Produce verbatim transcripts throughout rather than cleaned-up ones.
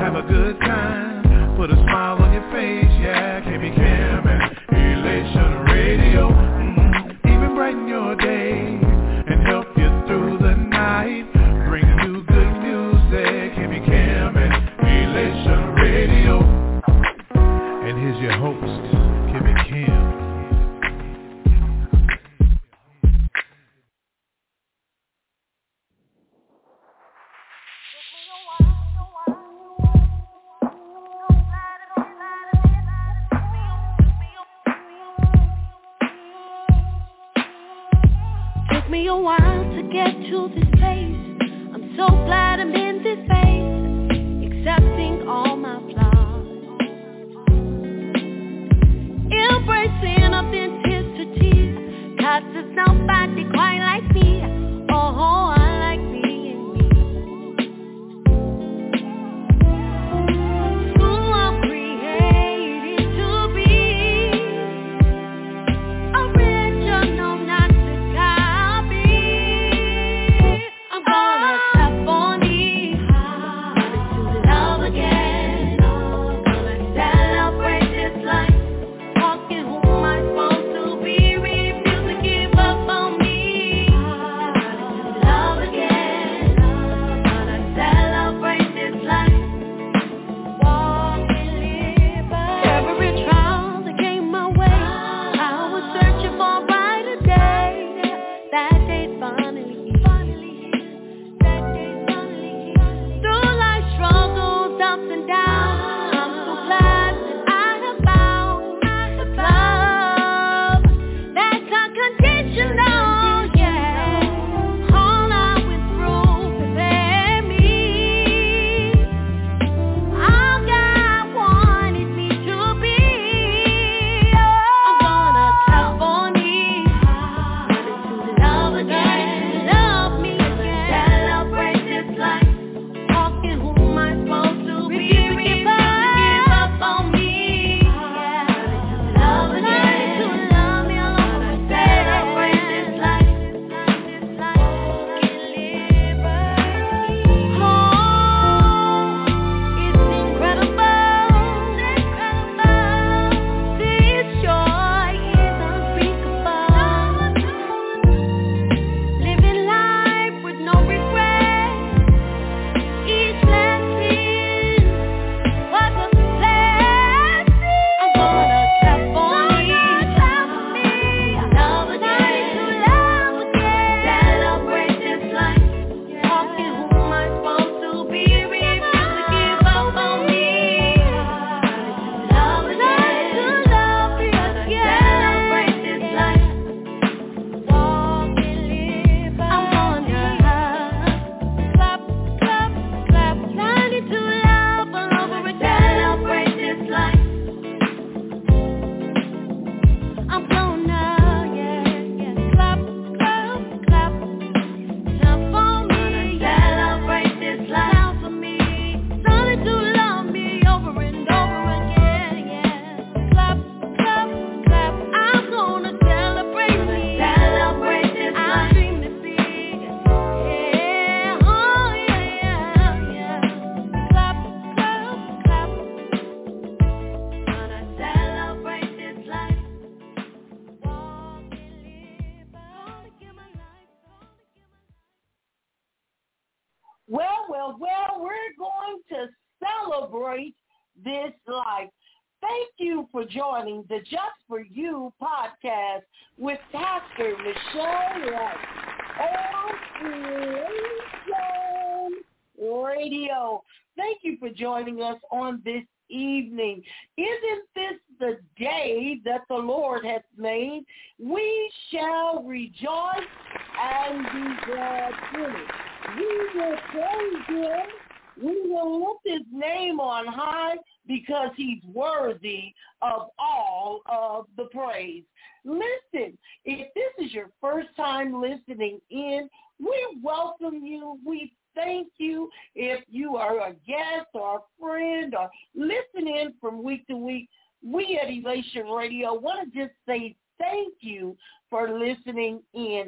have a good time, put a smile on your face, yeah. K B Cam and Elation Radio, mm-hmm. Even brighten your day and help you through the night. Bring you good music, K B Cam and Elation Radio. And here's your host, K B Cam. Took me a while to get to this place. I'm so glad I'm in this space, accepting all my flaws, embracing authenticity, 'cause there's nobody quite like me. Oh, I like being me. Who I'm created to be, original, not to copy. I'm gonna tap on these, to love again. Gonna celebrate this life, walking who am I supposed to be, refuse to give up on me. Love again, gonna celebrate this life, walk and live by. Every trial that came my way, I was searching for a brighter day. That day finally here. That day finally here. Through life struggles, ups and downs, I'm so glad that I have found the love that's unconditional, yeah. All I went through prepared me. All God wanted me to be. I'm gonna tap on these, to love again, love me again, celebrate this life, walking who am I supposed to be, refuse to give up on me. Love again, to love me alone, celebrate this life, this life, walk and live by. Oh, it's incredible, incredible. This joy is unspeakable. Living life with no regret. Each blessing was a blessing. I'm gonna clap for me, love again, to love again, celebrate this life, walking who am I supposed to be, refuse to give up on me. Love again, to love me again, celebrate this life, walk and live by. I'm gonna clap, clap, clap, learning to love all over again, celebrate this life. I'm gonna, yeah, yeah, clap, clap, clap, clap for me, celebrate this life. Clap for me, learning to love me over and over again, yeah. Clap, clap, clap. I'm gonna celebrate me, celebrate this life. I dream to big, yeah, oh yeah, yeah, yeah. Clap, clap, clap. Gonna celebrate this life, walk and live by. Gonna give my life, gonna give my life. Well, well, well, we're going to celebrate this life. Thank you for joining the Just For You podcast with Pastor Michelle Wright on Creation Radio. Thank you for joining us on this evening. Isn't this the day that the Lord hath made? We shall rejoice and be glad in it. We will praise him. We will lift his name on high because he's worthy of all of the praise. Listen, if this is your first time listening in, we welcome you. We thank you. If you are a guest or a friend or listen in from week to week, we at Elation Radio want to just say thank you for listening in.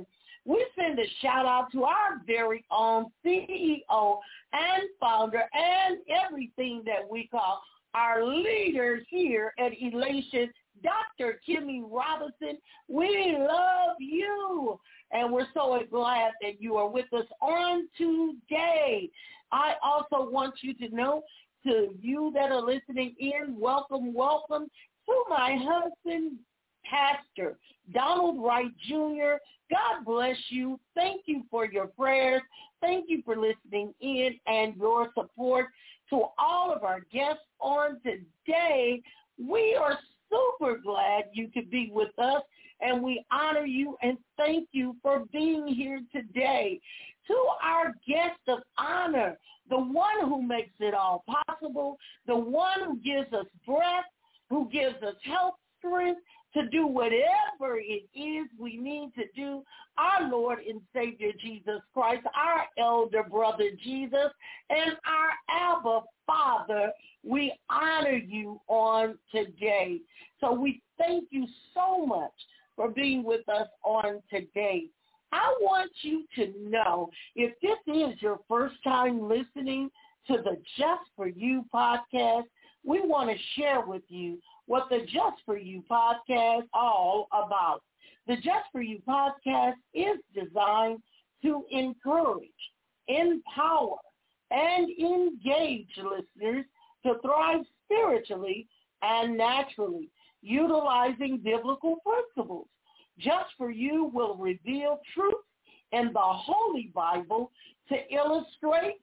We send a shout out to our very own C E O and founder and everything that we call our leaders here at Elation, Doctor Kimmy Robinson. We love you, and we're so glad that you are with us on today. I also want you to know, to you that are listening in, welcome, welcome to my husband, Pastor Donald Wright Junior God bless you. Thank you for your prayers. Thank you for listening in and your support. To all of our guests on today, we are super glad you could be with us, and we honor you and thank you for being here today. To our guest of honor, the one who makes it all possible, the one who gives us breath, who gives us health, strength to do whatever it is we need to do, our Lord and Savior Jesus Christ, our elder brother Jesus, and our Abba Father, we honor you on today. So we thank you so much for being with us on today. I want you to know, if this is your first time listening to the Just For You podcast, we want to share with you what the Just For You podcast is all about. The Just For You podcast is designed to encourage, empower, and engage listeners to thrive spiritually and naturally, utilizing biblical principles. Just For You will reveal truth in the Holy Bible to illustrate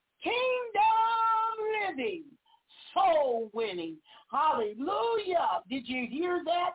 kingdom living, soul winning. Hallelujah. Did you hear that?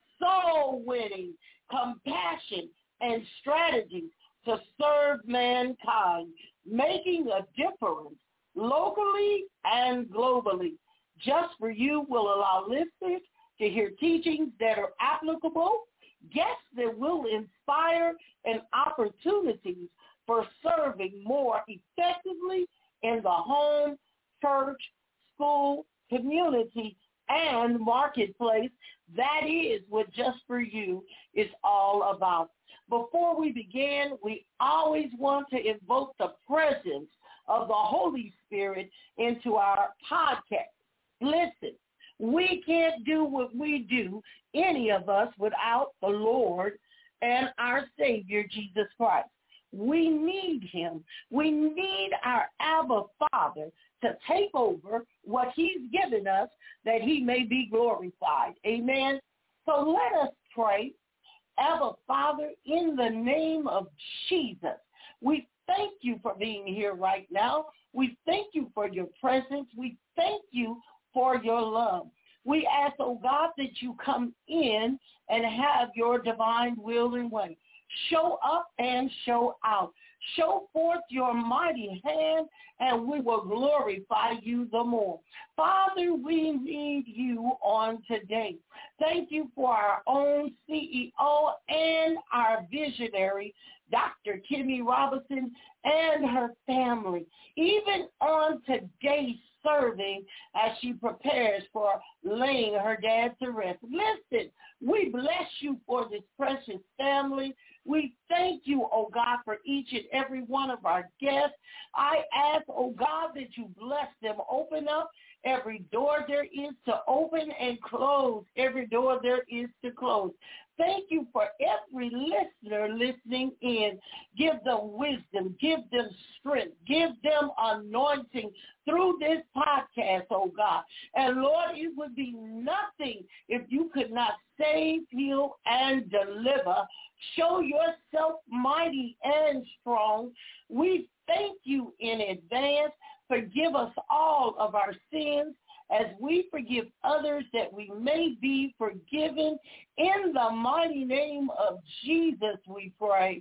Soul winning, compassion, and strategies to serve mankind, making a difference locally and globally. Just For You will allow listeners to hear teachings that are applicable, guests that will inspire, and opportunities for serving more effectively in the home, church, school, community, and marketplace. That is what Just For You is all about. Before we begin, we always want to invoke the presence of the Holy Spirit into our podcast. Listen, we can't do what we do, any of us, without the Lord and our Savior, Jesus Christ. We need him. We need our Abba Father to take over what he's given us that he may be glorified. Amen. So let us pray. Abba Father, in the name of Jesus, we thank you for being here right now. We thank you for your presence. We thank you for your love. We ask, oh God, that you come in and have your divine will and way. Show up and show out. Show forth your mighty hand, and we will glorify you the more. Father, we need you on today. Thank you for our own C E O and our visionary, Doctor Kimmy Robinson, and her family. Even on today's serving as she prepares for laying her dad to rest. Listen, we bless you for this precious family. We thank you, oh God, for each and every one of our guests. I ask, oh God, that you bless them. Open up every door there is to open and close every door there is to close. Thank you for every listener listening in. Give them wisdom. Give them strength. Give them anointing through this podcast, oh God. And Lord, it would be nothing if you could not save, heal, and deliver. Show yourself mighty and strong. We thank you in advance. Forgive us all of our sins as we forgive others, that we may be forgiven. In the mighty name of Jesus, we pray.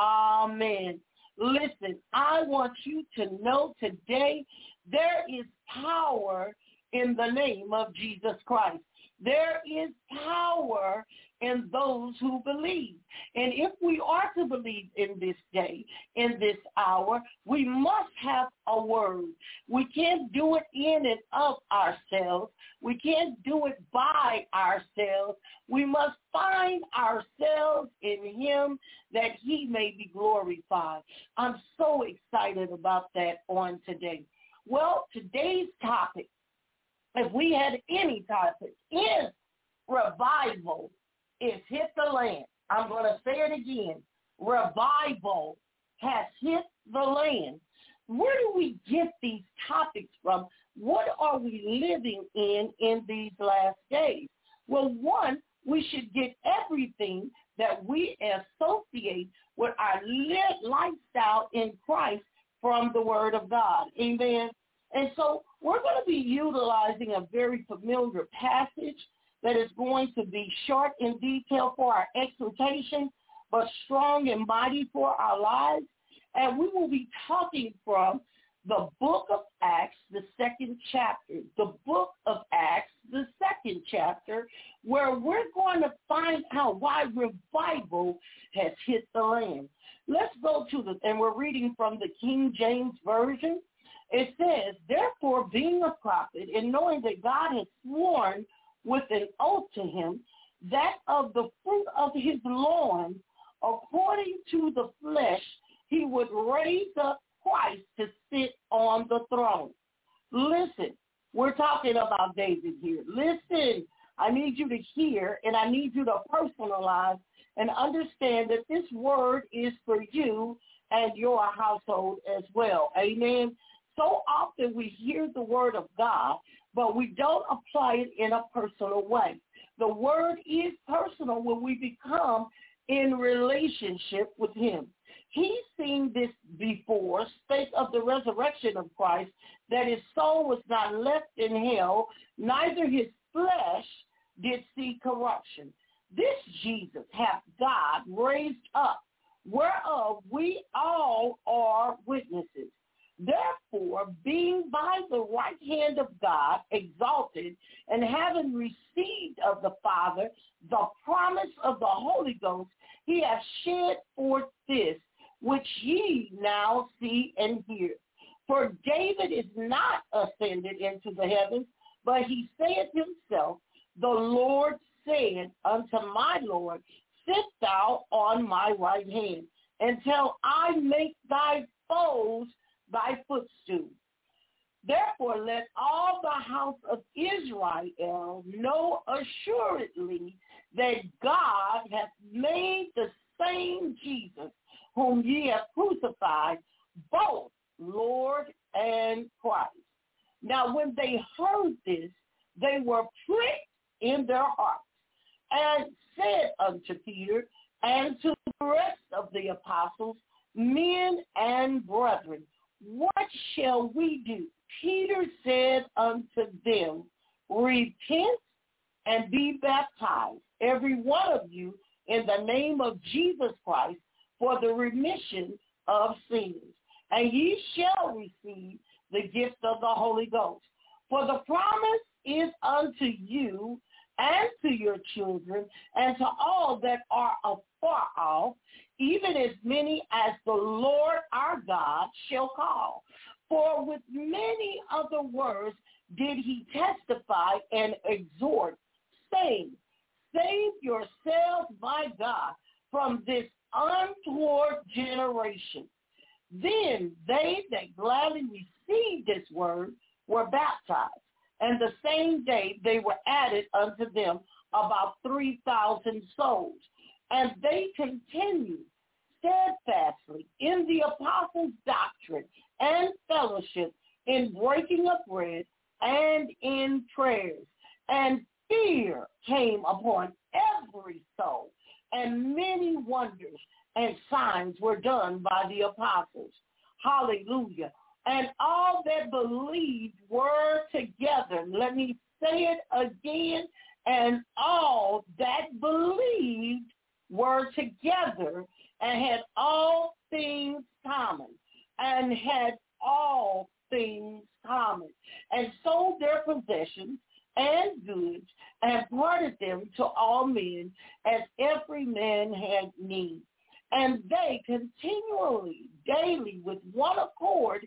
Amen. Listen, I want you to know today there is power in the name of Jesus Christ. There is power in those who believe. And if we are to believe in this day, in this hour, we must have a word. We can't do it in and of ourselves. We can't do it by ourselves. We must find ourselves in him that he may be glorified. I'm so excited about that on today. Well, today's topic, if we had any topic, is revival is hit the land. I'm going to say it again. Revival has hit the land. Where do we get these topics from? What are we living in in these last days? Well, one, we should get everything that we associate with our lifestyle in Christ from the Word of God. Amen. And so we're going to be utilizing a very familiar passage that is going to be short in detail for our exhortation, but strong and mighty for our lives. And we will be talking from the book of Acts, the second chapter, the book of Acts, the second chapter, where we're going to find out why revival has hit the land. Let's go to the, and we're reading from the King James Version. It says, therefore, being a prophet, and knowing that God has sworn with an oath to him, that of the fruit of his loins, according to the flesh, he would raise up Christ to sit on the throne. Listen, we're talking about David here. Listen, I need you to hear, and I need you to personalize and understand that this word is for you and your household as well. Amen. So often we hear the word of God, but we don't apply it in a personal way. The word is personal when we become in relationship with him. He's seen this before, spake of the resurrection of Christ, that his soul was not left in hell, neither his flesh did see corruption. This Jesus hath God raised up, whereof we all are witnesses. Therefore, being by the right hand of God exalted, and having received of the Father the promise of the Holy Ghost, he hath shed forth this, which ye now see and hear. For David is not ascended into the heavens, but he saith himself, the Lord said unto my Lord, sit thou on my right hand, until I make thy foes thy footstool. Therefore let all the house of Israel know assuredly that God hath made the same Jesus whom ye have crucified, both Lord and Christ. Now when they heard this, they were pricked in their hearts, and said unto Peter and to the rest of the apostles, men and brethren, what shall we do? Peter said unto them, repent and be baptized, every one of you, in the name of Jesus Christ, for the remission of sins, and ye shall receive the gift of the Holy Ghost. For the promise is unto you and to your children, and to all that are afar off, even as many as the Lord our God shall call. For with many other words did he testify and exhort, saying, save yourselves, my God, from this untoward generation. Then they that gladly received this word were baptized, and the same day they were added unto them about three thousand souls. And they continued steadfastly in the apostles' doctrine and fellowship, in breaking of bread and in prayers. And fear came upon every soul, and many wonders and signs were done by the apostles. Hallelujah. And all that believed were together. Let me say it again. And all that believed were together, and had all things common, and had all things common, and sold their possessions and goods, and parted them to all men, as every man had need. And they continually, daily, with one accord,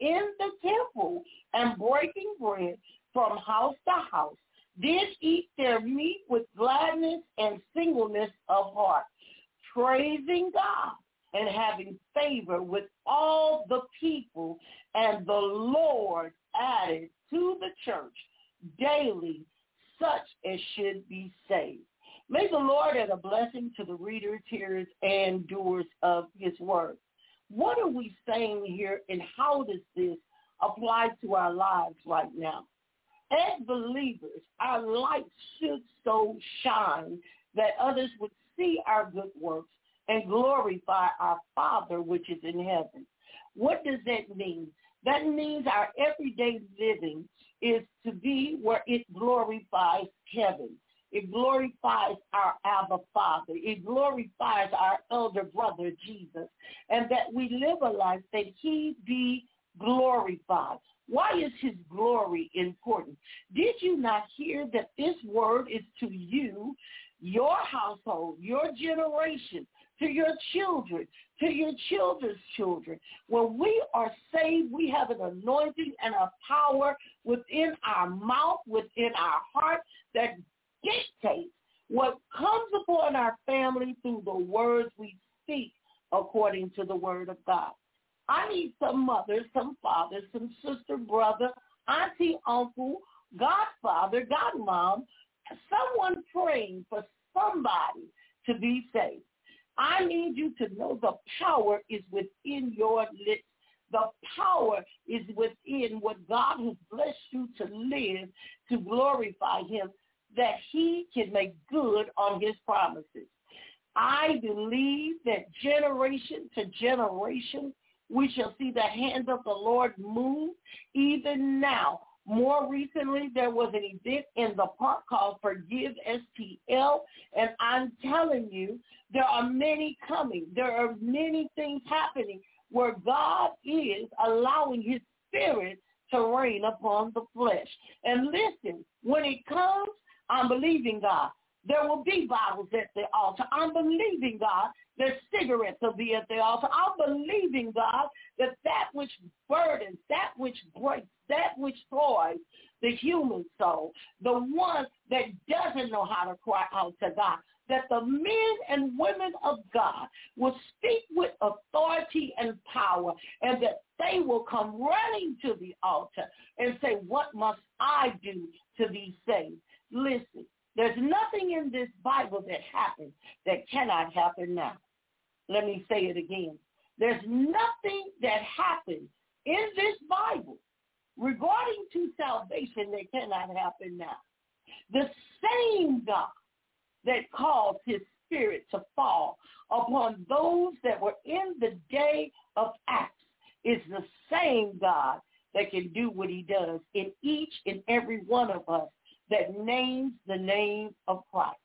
in the temple and breaking bread from house to house, did eat their meat with gladness and singleness of heart, praising God and having favor with all the people. And the Lord added to the church daily such as should be saved. May the Lord add a blessing to the readers, hearers, and doers of his word. What are we saying here, and how does this apply to our lives right now? As believers, our light should so shine that others would see our good works and glorify our Father which is in heaven. What does that mean? That means our everyday living is to be where it glorifies heaven. It glorifies our Abba Father. It glorifies our elder brother, Jesus, and that we live a life that he be glorified. Why is his glory important? Did you not hear that this word is to you, your household, your generation, to your children, to your children's children? When we are saved, we have an anointing and a power within our mouth, within our heart, that dictates what comes upon our family through the words we speak according to the word of God. I need some mother, some father, some sister, brother, auntie, uncle, godfather, godmom, someone praying for somebody to be saved. I need you to know the power is within your lips. The power is within what God has blessed you to live to glorify him, that he can make good on his promises. I believe that generation to generation, we shall see the hand of the Lord move even now. More recently, there was an event in the park called Forgive S T L, and I'm telling you, there are many coming. There are many things happening where God is allowing his spirit to reign upon the flesh. And listen, when it comes, I'm believing God. There will be Bibles at the altar. I'm believing God that cigarettes will be at the altar. I'm believing God that that which burdens, that which breaks, that which toys the human soul, the one that doesn't know how to cry out to God, that the men and women of God will speak with authority and power, and that they will come running to the altar and say, what must I do to be saved? Listen, there's nothing in this Bible that happened that cannot happen now. Let me say it again. There's nothing that happened in this Bible regarding to salvation that cannot happen now. The same God that caused his spirit to fall upon those that were in the day of Acts is the same God that can do what he does in each and every one of us that names the name of Christ.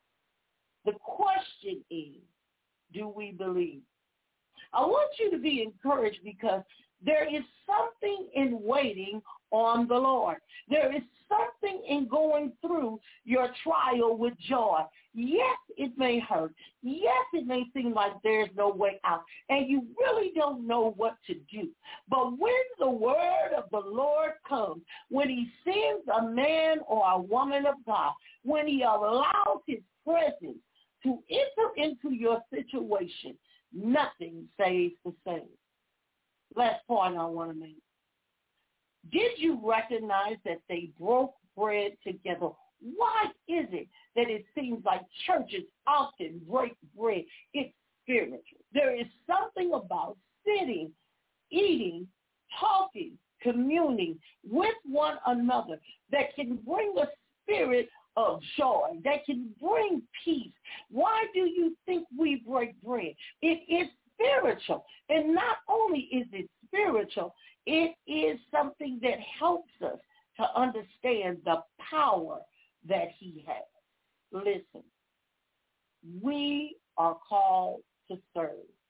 The question is, do we believe? I want you to be encouraged because there is something in waiting on the Lord. There is something in going through your trial with joy. Yes, it may hurt. Yes, it may seem like there's no way out, and you really don't know what to do. But when the word of the Lord comes, when he sends a man or a woman of God, when he allows his presence to enter into your situation, nothing stays the same. Last point I want to make. Did you recognize that they broke bread together? Why is it that it seems like churches often break bread? It's spiritual. There is something about sitting, eating, talking, communing with one another that can bring a spirit of joy, that can bring peace. Why do you think we break bread? It is spiritual. And not only is it spiritual, it is something that helps us to understand the power that he has. Listen, we are called to serve.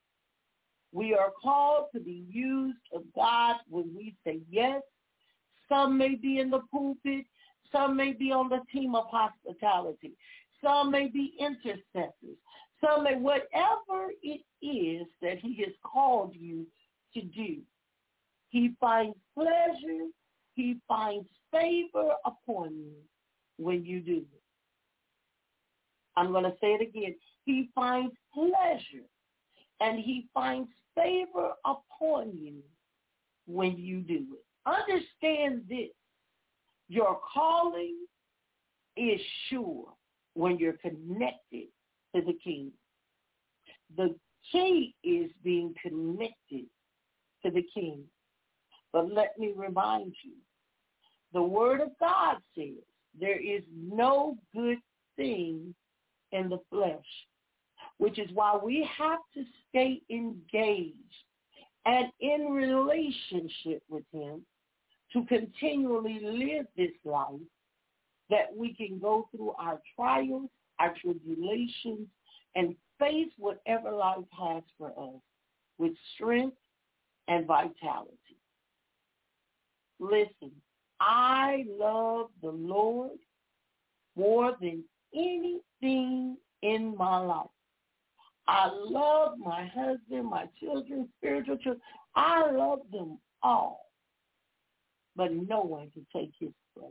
We are called to be used of God when we say yes. Some may be in the pulpit. Some may be on the team of hospitality. Some may be intercessors. Some may, whatever it is that he has called you to do, He finds pleasure. He finds favor upon you when you do it. I'm going to say it again. He finds pleasure and he finds favor upon you when you do it. Understand this. Your calling is sure when you're connected to the King. The key is being connected to the King. But let me remind you, the Word of God says there is no good thing in the flesh, which is why we have to stay engaged and in relationship with him to continually live this life, that we can go through our trials, our tribulations, and face whatever life has for us with strength and vitality. Listen, I love the Lord more than anything in my life. I love my husband, my children, spiritual children. I love them all. But no one can take his place.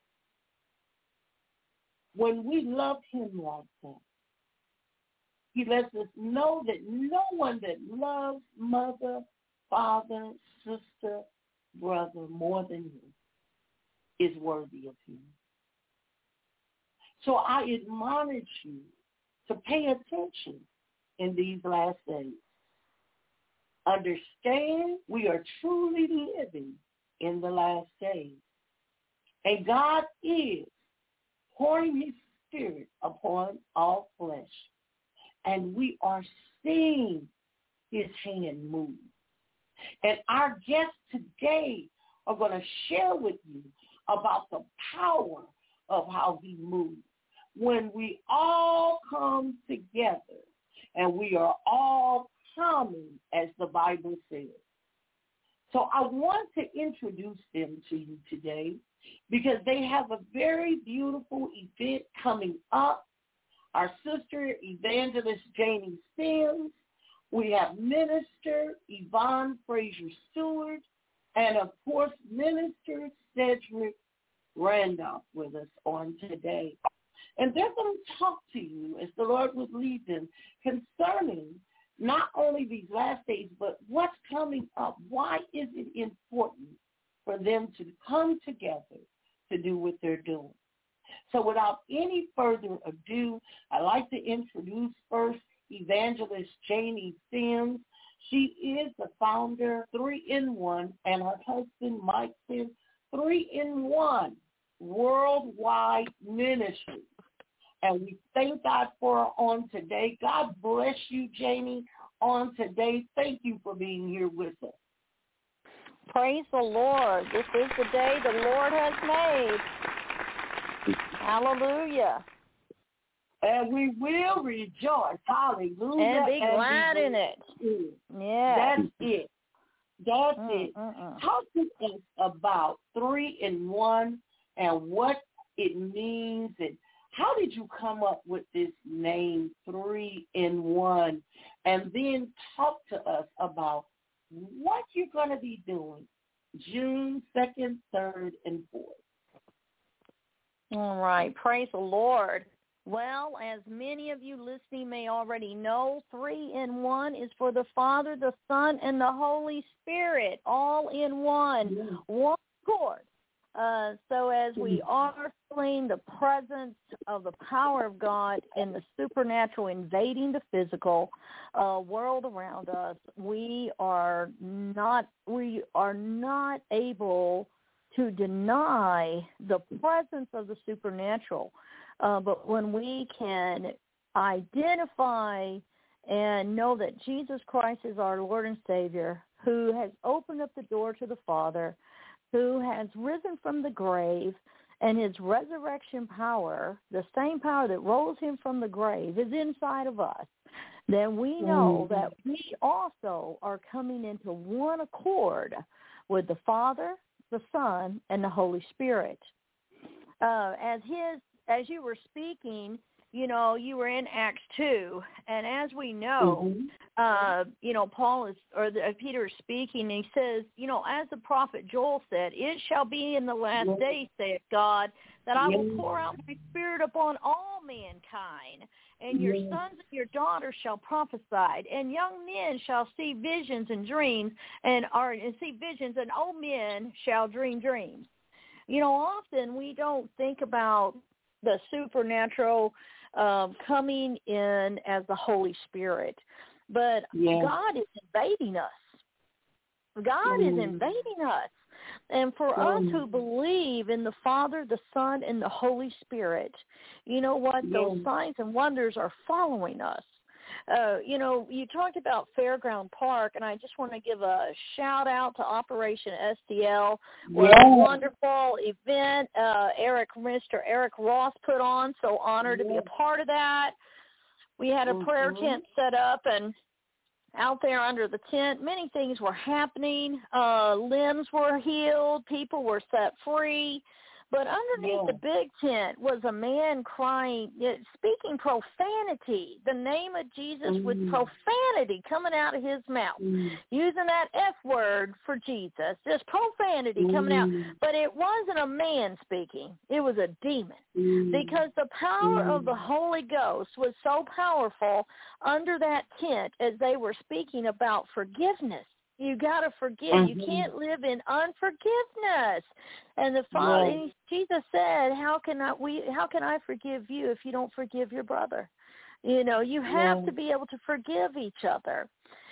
When we love him like that, he lets us know that no one that loves mother, father, sister, brother more than him is worthy of him. So I admonish you to pay attention in these last days. Understand we are truly living in the last days. And God is pouring his Spirit upon all flesh. And we are seeing his hand move. And our guests today are going to share with you about the power of how he moves. When we all come together and we are all common, as the Bible says. So I want to introduce them to you today because they have a very beautiful event coming up. Our sister, Evangelist Janie Sims. We have Minister Yvonne Frazier-Stewart. And, of course, Minister Cedric Randolph with us on today. And they're going to talk to you as the Lord would lead them concerning not only these last days, but what's coming up. Why is it important for them to come together to do what they're doing? So without any further ado, I'd like to introduce first Evangelist Janie Sims. She is the founder, three in one, and her husband, Mike Sims, three in one Worldwide Ministry. And we thank God for her on today. God bless you, Janie, on today. Thank you for being here with us. Praise the Lord. This is the day the Lord has made. Hallelujah. And we will rejoice. Hallelujah. And be and glad be in it. it. Yeah. That's it. That's mm, it. Mm, mm. Talk to us about three in one and what it means, and how did you come up with this name, three in one? And then talk to us about what you're going to be doing June second, third, and fourth. All right. Praise the Lord. Well, as many of you listening may already know, three in one is for the Father, the Son, and the Holy Spirit, all in one, Yeah. one accord. Uh, so as we are feeling the presence of the power of God and the supernatural invading the physical uh, world around us, we are not we are not able to deny the presence of the supernatural. Uh, but when we can identify and know that Jesus Christ is our Lord and Savior, who has opened up the door to the Father, who has risen from the grave, and his resurrection power, the same power that rose him from the grave, is inside of us, then we know mm-hmm. that we also are coming into one accord with the Father, the Son, and the Holy Spirit. Uh, as his, as you were speaking, you know, you were in Acts two, and as we know, Mm-hmm. uh, you know, Paul is, or the, uh, Peter is speaking, and he says, you know, as the prophet Joel said, it shall be in the last Yes. days, saith God, that I will Yes. pour out my spirit upon all mankind, and your Yes. sons and your daughters shall prophesy, and young men shall see visions and dreams, and are and see visions, and old men shall dream dreams. You know, often we don't think about the supernatural um, coming in as the Holy Spirit, but Yes. God is invading us. God Mm. is invading us. And for us Mm. who believe in the Father, the Son, and the Holy Spirit, you know what? Those Yes. signs and wonders are following us. Uh, you know, you talked about Fairground Park, and I just want to give a shout-out to Operation S D L. What Yes. a wonderful event uh, Eric, Mister Eric Ross put on. So honored to be a Yes. part of that. We had a prayer Mhm. tent set up, and out there under the tent, many things were happening. Uh, limbs were healed. People were set free. But underneath Yeah. the big tent was a man crying, speaking profanity, the name of Jesus Mm. with profanity coming out of his mouth, Mm. using that F word for Jesus, just profanity coming out. Mm. But it wasn't a man speaking. It was a demon. Mm. Because the power Mm. of the Holy Ghost was so powerful under that tent as they were speaking about forgiveness. You got to forgive. Mm-hmm. You can't live in unforgiveness. And the Father, Yes. and Jesus said, "How can I we? How can I forgive you if you don't forgive your brother?" You know, you have Yes. to be able to forgive each other.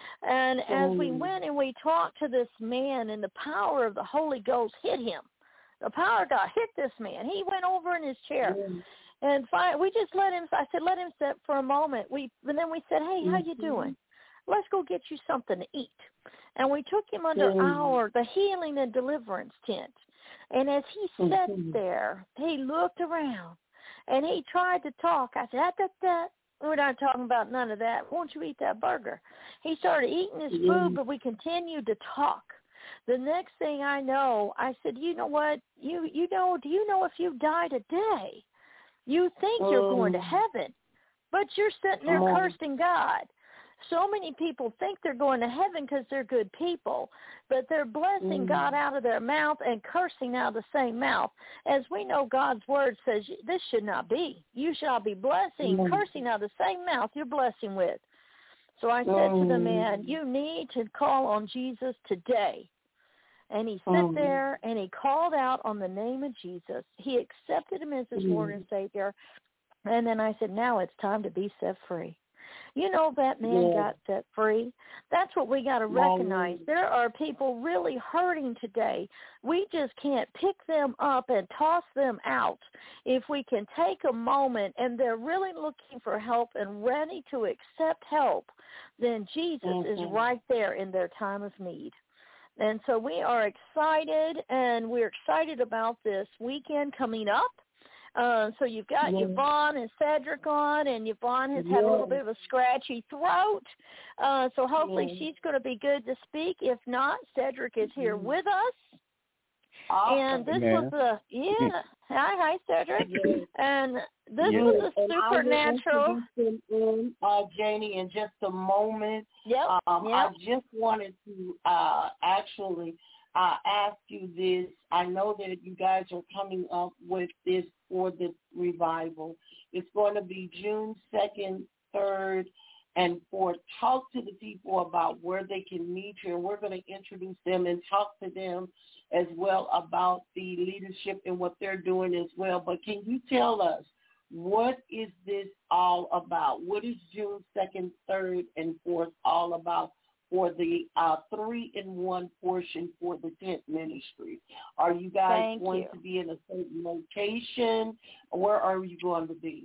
And as we Mm. went and we talked to this man, and the power of the Holy Ghost hit him. The power of God hit this man. He went over in his chair. Yes. And finally, we just let him, I said, let him sit for a moment. We And then we said, hey, how you Mhm. doing? Let's go get you something to eat. And we took him under Mm. our, the healing and deliverance tent. And as he sat Mhm. there, he looked around, and he tried to talk. I said, that, that, we're not talking about none of that. Won't you eat that burger? He started eating his Yeah. food, but we continued to talk. The next thing I know, I said, you know what? You you know, do you know if you die today, you think you're going to Mm. heaven, but you're sitting there Come on. cursing God. So many people think they're going to heaven because they're good people, but they're blessing Mm. God out of their mouth and cursing out of the same mouth. As we know, God's word says this should not be. You shall be blessing, Mm. cursing out of the same mouth you're blessing with. So I said to the Mm. man, you need to call on Jesus today. And he sat Mm. there, and he called out on the name of Jesus. He accepted him as his Mm. Lord and Savior. And then I said, now it's time to be set free. You know, that man Yeah. got set free. That's what we got to recognize. Amen. There are people really hurting today. We just can't pick them up and toss them out. If we can take a moment and they're really looking for help and ready to accept help, then Jesus Mhm. is right there in their time of need. And so we are excited, and we're excited about this weekend coming up. Uh, so you've got Yeah. Yvonne and Cedric on, and Yvonne has had a Yeah. little bit of a scratchy throat. Uh, so hopefully Yeah. she's going to be good to speak. If not, Cedric is here Mhm. with us. Awesome. And this Amen. was a, yeah, hi, hi, Cedric. Yeah. And this Yeah. was a And I will supernatural. introduce him in, uh, Janie, in just a moment. Yep, Um, yep. I just wanted to uh, actually uh, ask you this. I know that you guys are coming up with this for the revival. It's going to be June second, third, and fourth. Talk to the people about where they can meet you, and we're going to introduce them and talk to them as well about the leadership and what they're doing as well. But can you tell us, what is this all about? What is June second, third, and fourth all about for the uh, three-in-one portion for the tent ministry? Are you guys Thank going you. to be in a certain location? Where are you going to be?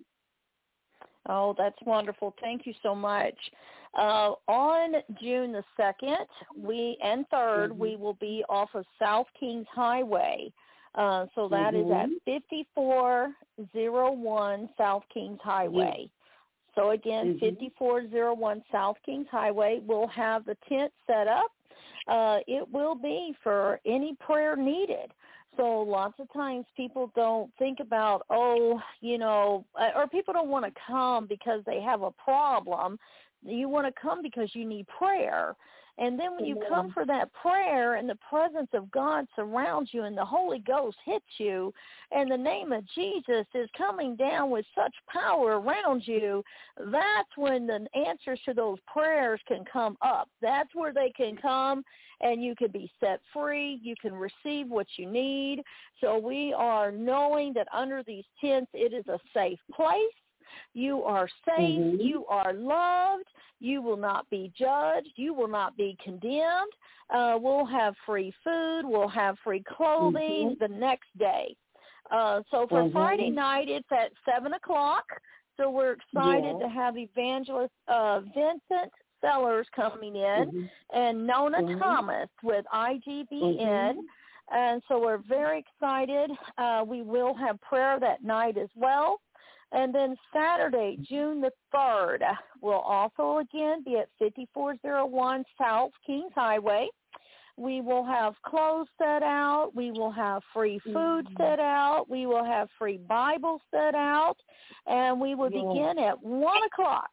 Oh, that's wonderful. Thank you so much. Uh, on June the second we and third, Mhm. we will be off of South Kings Highway. Uh, so that is at Mhm. fifty-four oh one South Kings Highway. So again, Mhm. fifty-four oh one South Kings Highway. We'll have the tent set up. Uh, it will be for any prayer needed. So lots of times people don't think about, oh, you know, or people don't want to come because they have a problem. You want to come because you need prayer. And then when you come for that prayer and the presence of God surrounds you and the Holy Ghost hits you and the name of Jesus is coming down with such power around you, that's when the answers to those prayers can come up. That's where they can come and you can be set free. You can receive what you need. So we are knowing that under these tents it is a safe place. You are safe. Mm-hmm. You are loved. You will not be judged. You will not be condemned. Uh, we'll have free food. We'll have free clothing mm-hmm. the next day. Uh, so for mm-hmm. Friday night, it's at seven o'clock. So we're excited yeah. to have Evangelist uh, Vincent Sellers coming in mm-hmm. and Nona mm-hmm. Thomas with I G B N. Mm-hmm. And so we're very excited. Uh, we will have prayer that night as well. And then Saturday, June the third, will also again be at fifty-four oh one South Kings Highway. We will have clothes set out. We will have free food set out. We will have free Bible set out. And we will begin at one o'clock.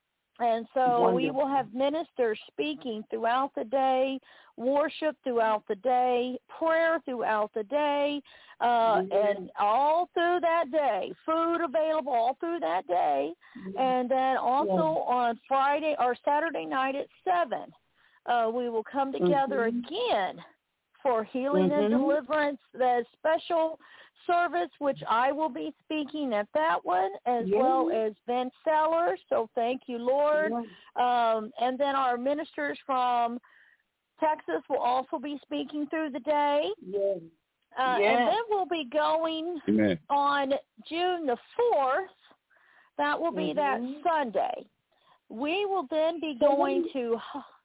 And so Wonderful. We will have ministers speaking throughout the day, worship throughout the day, prayer throughout the day, uh, mm-hmm. and all through that day, food available all through that day. Mm-hmm. And then also yeah. on Friday or Saturday night at seven, uh, we will come together mm-hmm. again for healing mm-hmm. and deliverance, the special service, which I will be speaking at that one, as yes. well as Ben Sellers. So thank you, Lord. Yes. Um, and then our ministers from Texas will also be speaking through the day. Yes. Uh, yes. And then we'll be going Amen. On June the fourth. That will be mm-hmm. that Sunday. We will then be going to...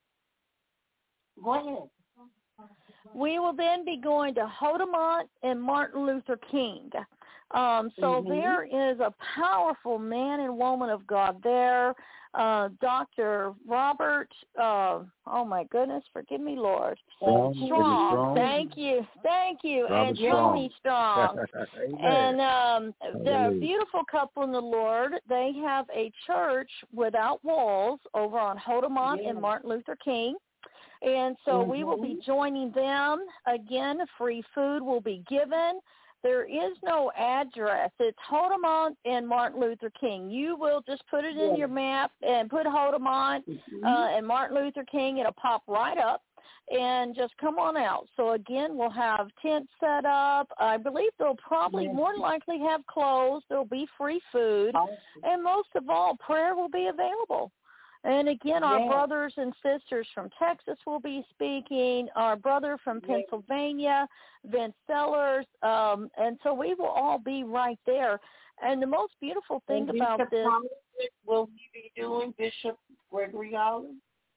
Go ahead. We will then be going to Hodemont and Martin Luther King. Um, so mm-hmm. there is a powerful man and woman of God there. Uh, Doctor Robert, uh, oh my goodness, forgive me, Lord. Strong. Strong. Strong. Thank you. Thank you. Robert and Tony Strong. and um, they're a beautiful couple in the Lord. They have a church without walls over on Hodemont yeah. and Martin Luther King. And so mm-hmm. we will be joining them. Again, free food will be given. There is no address. It's Hodemont and Martin Luther King. You will just put it in yeah. your map and put Hodemont mm-hmm. uh, and Martin Luther King. It'll pop right up. And just come on out. So, again, we'll have tents set up. I believe they'll probably yes. more than likely have clothes. There'll be free food. Awesome. And most of all, prayer will be available. And, again, our yes. brothers and sisters from Texas will be speaking, our brother from yes. Pennsylvania, Vince Sellers, um, and so we will all be right there. And the most beautiful thing and about Bishop this... Will he be doing Bishop Gregory Holly?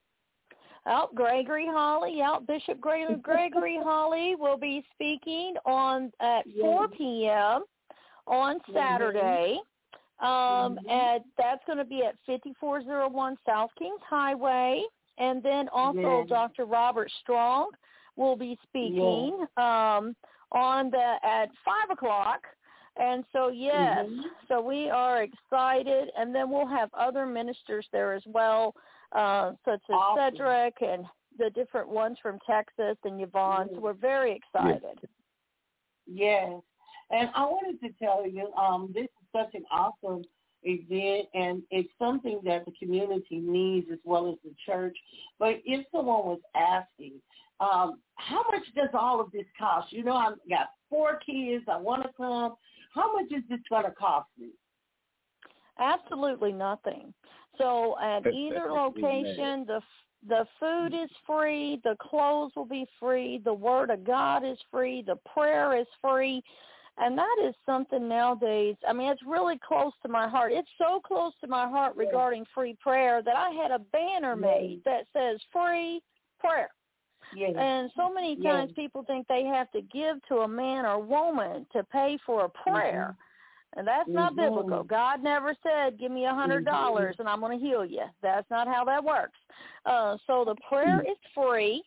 Out Gregory Holly, out Bishop Gregory, Gregory Holly will be speaking on at yes. four p.m. on Saturday. Mm-hmm. Um, mm-hmm. And that's going to be at fifty-four oh one South Kings Highway. And then also yes. Doctor Robert Strong will be speaking yes. um, on the at five o'clock. And so, yes, mm-hmm. so we are excited. And then we'll have other ministers there as well, uh, such as awesome. Cedric and the different ones from Texas and Yvonne. Mm-hmm. So we're very excited. Yes. And I wanted to tell you, um, this is such an awesome event, and it's something that the community needs as well as the church. But if someone was asking, um, how much does all of this cost? You know, I've got four kids. I want to come. How much is this going to cost me? Absolutely nothing. So at either location, the the food is free, the clothes will be free, the Word of God is free, the prayer is free. And that is something nowadays, I mean, it's really close to my heart. It's so close to my heart regarding free prayer that I had a banner made that says free prayer. Yes. And so many times yes. people think they have to give to a man or woman to pay for a prayer. Mm-hmm. And that's mm-hmm. not biblical. God never said, give me a hundred dollars and I'm going to heal you. That's not how that works. Uh, so the prayer mm-hmm. is free.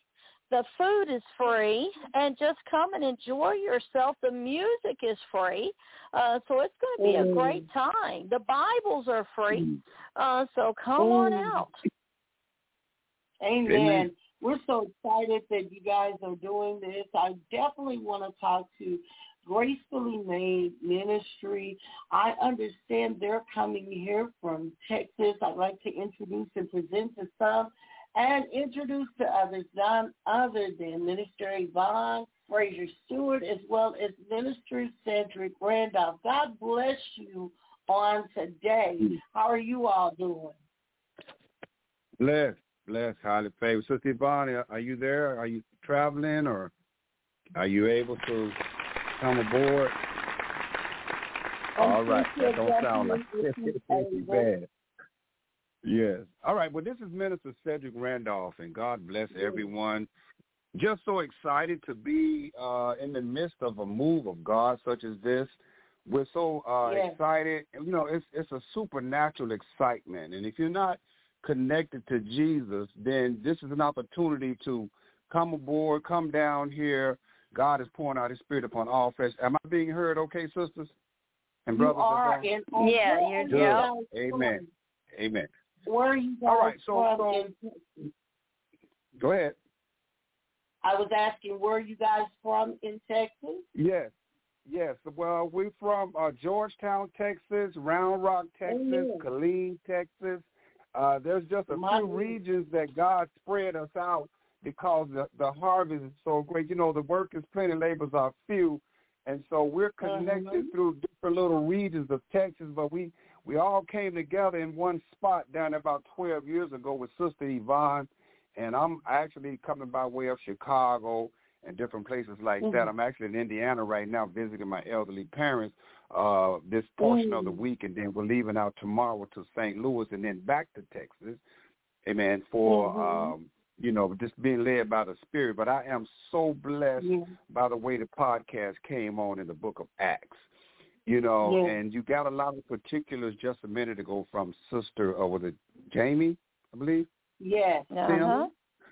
The food is free, and just come and enjoy yourself. The music is free, uh, so it's going to be mm. a great time. The Bibles are free, uh, so come mm. on out. Amen. Amen. We're so excited that you guys are doing this. I definitely want to talk to Gracefully Made Ministry. I understand they're coming here from Texas. I'd like to introduce and present to some and introduce to others, none other than Minister Yvonne Frazier Stewart, as well as Minister Cedric Randolph. God bless you on today. How are you all doing? Bless, bless, highly favored. Sister Yvonne, are you there? Are you traveling, or are you able to come aboard? All right, that don't sound like it's bad. Yes. All right. Well, this is Minister Cedric Randolph, and God bless everyone. Just so excited to be uh, in the midst of a move of God such as this. We're so uh, yes. excited. You know, it's it's a supernatural excitement. And if you're not connected to Jesus, then this is an opportunity to come aboard, come down here. God is pouring out his Spirit upon all flesh. Am I being heard okay, sisters and brothers? You are. In, yeah, you're good. Amen. Amen. Where are you guys All right, so, from? so in, go ahead. I was asking, where are you guys from in Texas? Yes, yes. Well, we're from uh, Georgetown, Texas, Round Rock, Texas, Amen. Killeen, Texas. Uh, there's just a My few God. regions that God spread us out because the, the harvest is so great. You know, the work is plenty, labors are few. And so we're connected uh-huh. through different little regions of Texas, but we, we all came together in one spot down there about twelve years ago with Sister Yvonne, and I'm actually coming by way of Chicago and different places like mm-hmm. that. I'm actually in Indiana right now visiting my elderly parents uh, this portion mm. of the week, and then we're leaving out tomorrow to Saint Louis and then back to Texas, amen, for mm-hmm. um, you know, just being led by the Spirit. But I am so blessed yeah. by the way the podcast came on in the book of Acts, you know, yeah. and you got a lot of particulars just a minute ago from Sister, or was it Jamie, I believe? Yes. Uh-huh.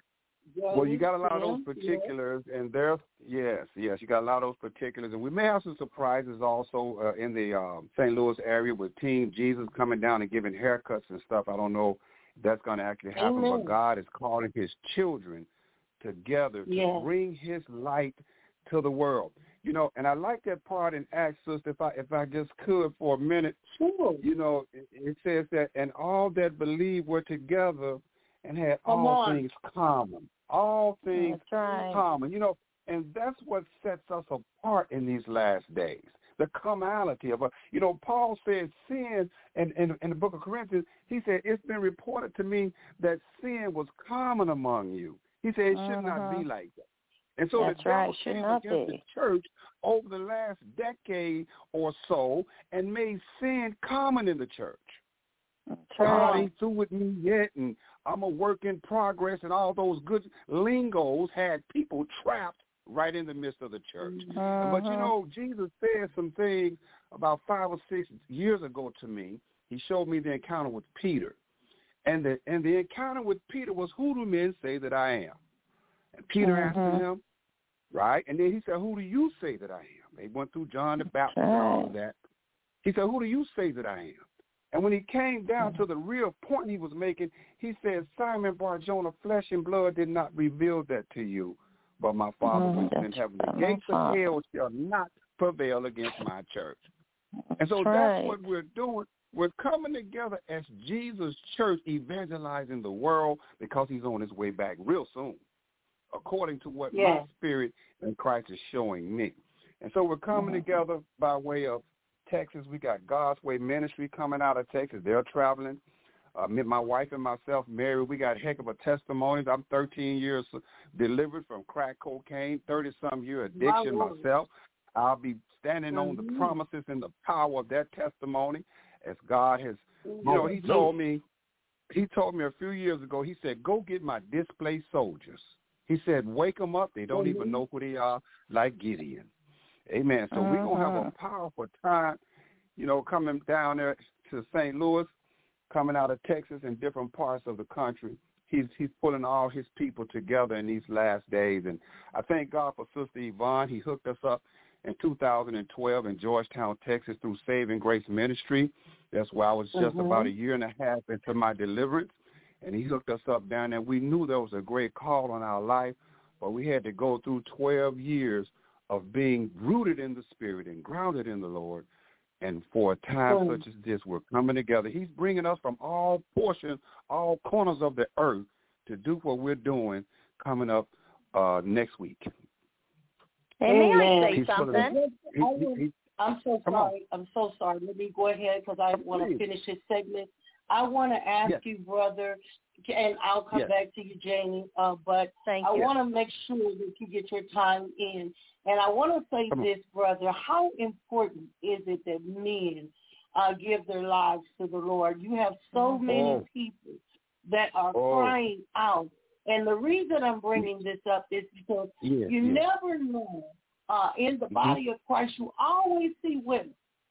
Well, you got a lot of those particulars, yes. and there's, yes, yes, you got a lot of those particulars. And we may have some surprises also uh, in the um, Saint Louis area with Team Jesus coming down and giving haircuts and stuff. I don't know if that's going to actually happen, Amen. but God is calling his children together to yes. bring his light to the world. You know, and I like that part in Acts, sister, if I, if I just could for a minute. Sure. You know, it, it says that, and all that believe were together and had Come all on. things common. All things That's right. common, you know, and that's what sets us apart in these last days. The commonality of, a, you know, Paul said sin, and in, in, in the book of Corinthians, he said, it's been reported to me that sin was common among you. He said it should uh-huh. not be like that. And so that's the devil right. came Should against be. the church over the last decade or so and made sin common in the church. That's God right. ain't through with me yet, and I'm a work in progress, and all those good lingos had people trapped right in the midst of the church. Uh-huh. But, you know, Jesus said some things about five or six years ago to me. He showed me the encounter with Peter. And the and the encounter with Peter was, who do men say that I am? And Peter uh-huh. answered him, right? And then he said, who do you say that I am? They went through John the Baptist and all of that. He said, who do you say that I am? And when he came down to the real point he was making, he said, Simon Bar-Jonah, flesh and blood did not reveal that to you, but my Father mm, which is in heaven. The gates of Father. hell shall not prevail against my church. And so that's, right. that's what we're doing. We're coming together as Jesus' church, evangelizing the world because he's on his way back real soon, according to what yes. my spirit and Christ is showing me. And so we're coming mm-hmm. together by way of Texas. We got God's Way Ministry coming out of Texas. They're traveling. Uh, me, my wife and myself, Mary, we got heck of a testimonies. I'm thirteen years delivered from crack cocaine, thirty-some year addiction My myself. I'll be standing mm-hmm. on the promises and the power of that testimony as God has, you know, he told me, he told me a few years ago, he said, go get my displaced soldiers. He said, wake them up. They don't mm-hmm. even know who they are, like Gideon. Amen. So uh-huh. we're going to have a powerful time, you know, coming down there to Saint Louis, coming out of Texas and different parts of the country. he's he's pulling all his people together in these last days. And I thank God for Sister Yvonne. He hooked us up in two thousand twelve in Georgetown, Texas through Saving Grace Ministry. That's where I was just mm-hmm. about a year and a half into my deliverance. And he hooked us up down there. We knew there was a great call on our life, but we had to go through twelve years of being rooted in the Spirit and grounded in the Lord. And for a time mm. such as this, we're coming together. He's bringing us from all portions, all corners of the earth to do what we're doing coming up uh, next week. Hey, may I say He's something? He, he, he, I'm so sorry. I'm so sorry. Let me go ahead because I want to finish this segment. I want to ask yes. you, brother, and I'll come yes. back to you, Janie, uh, but Thank I you. want to make sure that you get your time in. And I want to say come this, on. brother, how important is it that men uh, give their lives to the Lord? You have so many oh. people that are oh. crying out. And the reason I'm bringing this up is because yes, you yes. never know uh, in the body mm-hmm. of Christ, you always see women.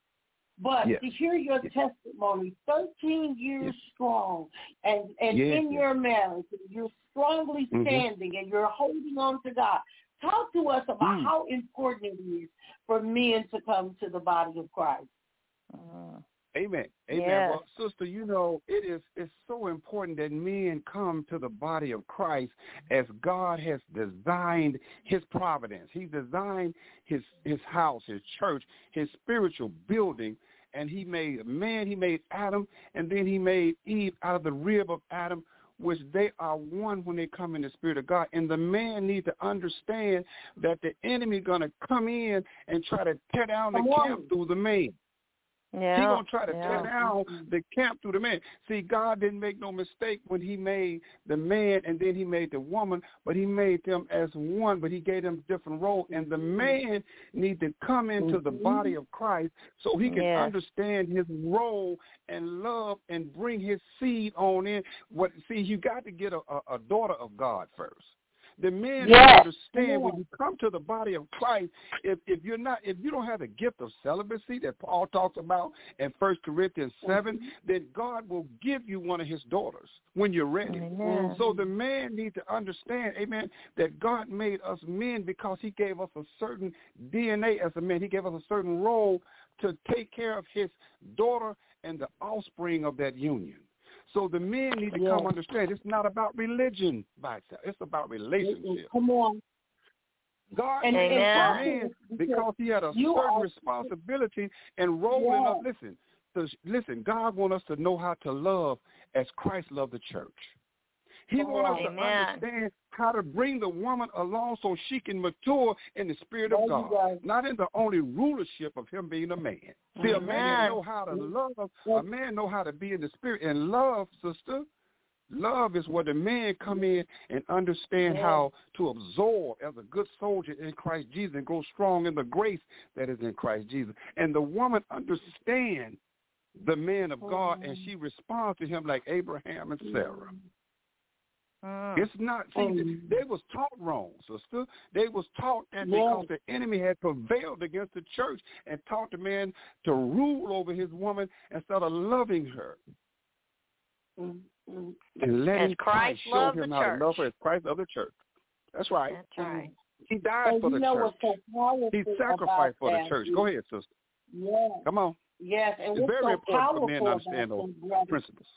But yes. to hear your yes. testimony, thirteen years yes. strong, and, and yes. in yes. your marriage, you're strongly standing mm-hmm. and you're holding on to God. Talk to us about mm. how important it is for men to come to the body of Christ. Uh, amen. Amen. Yes. Well, sister, you know, it is it's so important that men come to the body of Christ as God has designed his providence. He designed his, his house, his church, his spiritual building, and he made man, he made Adam, and then he made Eve out of the rib of Adam, which they are one when they come in the Spirit of God. And the man needs to understand that the enemy going to come in and try to tear down the camp through the man. Yeah, He's going to try to yeah. tear down the camp through the man. See, God didn't make no mistake when he made the man and then he made the woman, but he made them as one, but he gave them different roles. And the man needs to come into the body of Christ so he can yes. understand his role and love and bring his seed on in. What? See, you got to get a, a, a daughter of God first. The men yes. understand yes. when you come to the body of Christ, if, if you're not, if you don't have the gift of celibacy that Paul talks about in First Corinthians seven, mm-hmm. then God will give you one of his daughters when you're ready. Amen. So the man needs to understand, amen, that God made us men because he gave us a certain D N A as a man. He gave us a certain role to take care of his daughter and the offspring of that union. So the men need to yeah. come understand it's not about religion by itself. It's about relationship. Come on. God and, made and man because he had a certain are, responsibility and role yeah. in us. Listen, so, listen, God wants us to know how to love as Christ loved the church. He oh, wants us amen. to understand how to bring the woman along so she can mature in the Spirit of God, not in the only rulership of him being a man. See, amen. a man know how to love. A man know how to be in the Spirit. And love, sister, love is where the man come in and understand yeah. how to absorb as a good soldier in Christ Jesus and grow strong in the grace that is in Christ Jesus. And the woman understands the man of God, and she responds to him like Abraham and Sarah. Mm. It's not, see, mm. they was taught wrong, sister. They was taught that yeah. because the enemy had prevailed against the church and taught the man to rule over his woman instead of loving her. Mm-hmm. And letting as Christ, Christ show him the how church. to love her as Christ of the church. That's right. That's right. He died and for the you know church. So he sacrificed for that. the church. Go ahead, sister. Yeah. Come on. Yes, and it's what's very so important for men to understand those that, principles.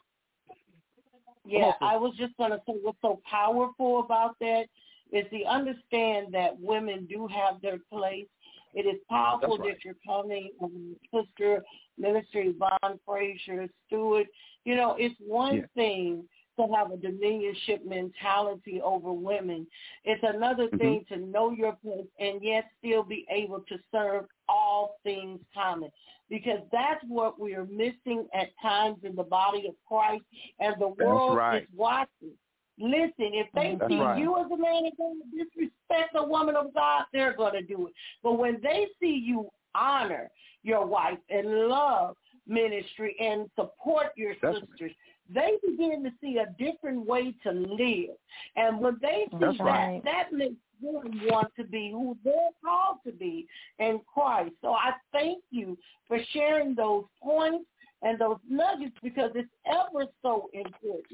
Yeah, I was just going to say what's so powerful about that is to understand that women do have their place. It is powerful right. that you're coming, um, Sister Minister Yvonne Frazier, Stewart. You know, it's one yeah. thing to have a dominionship mentality over women. It's another mm-hmm. thing to know your place and yet still be able to serve all things common, because that's what we are missing at times in the body of Christ, and the world right. is watching. Listen, if they that's see right. you as a man and going to disrespect a woman of God, they're going to do it. But when they see you honor your wife and love ministry and support your that's sisters, they begin to see a different way to live. And when they see that's that, right. that makes them want to be who they're called to be in Christ. So I thank you for sharing those points and those nuggets, because it's ever so important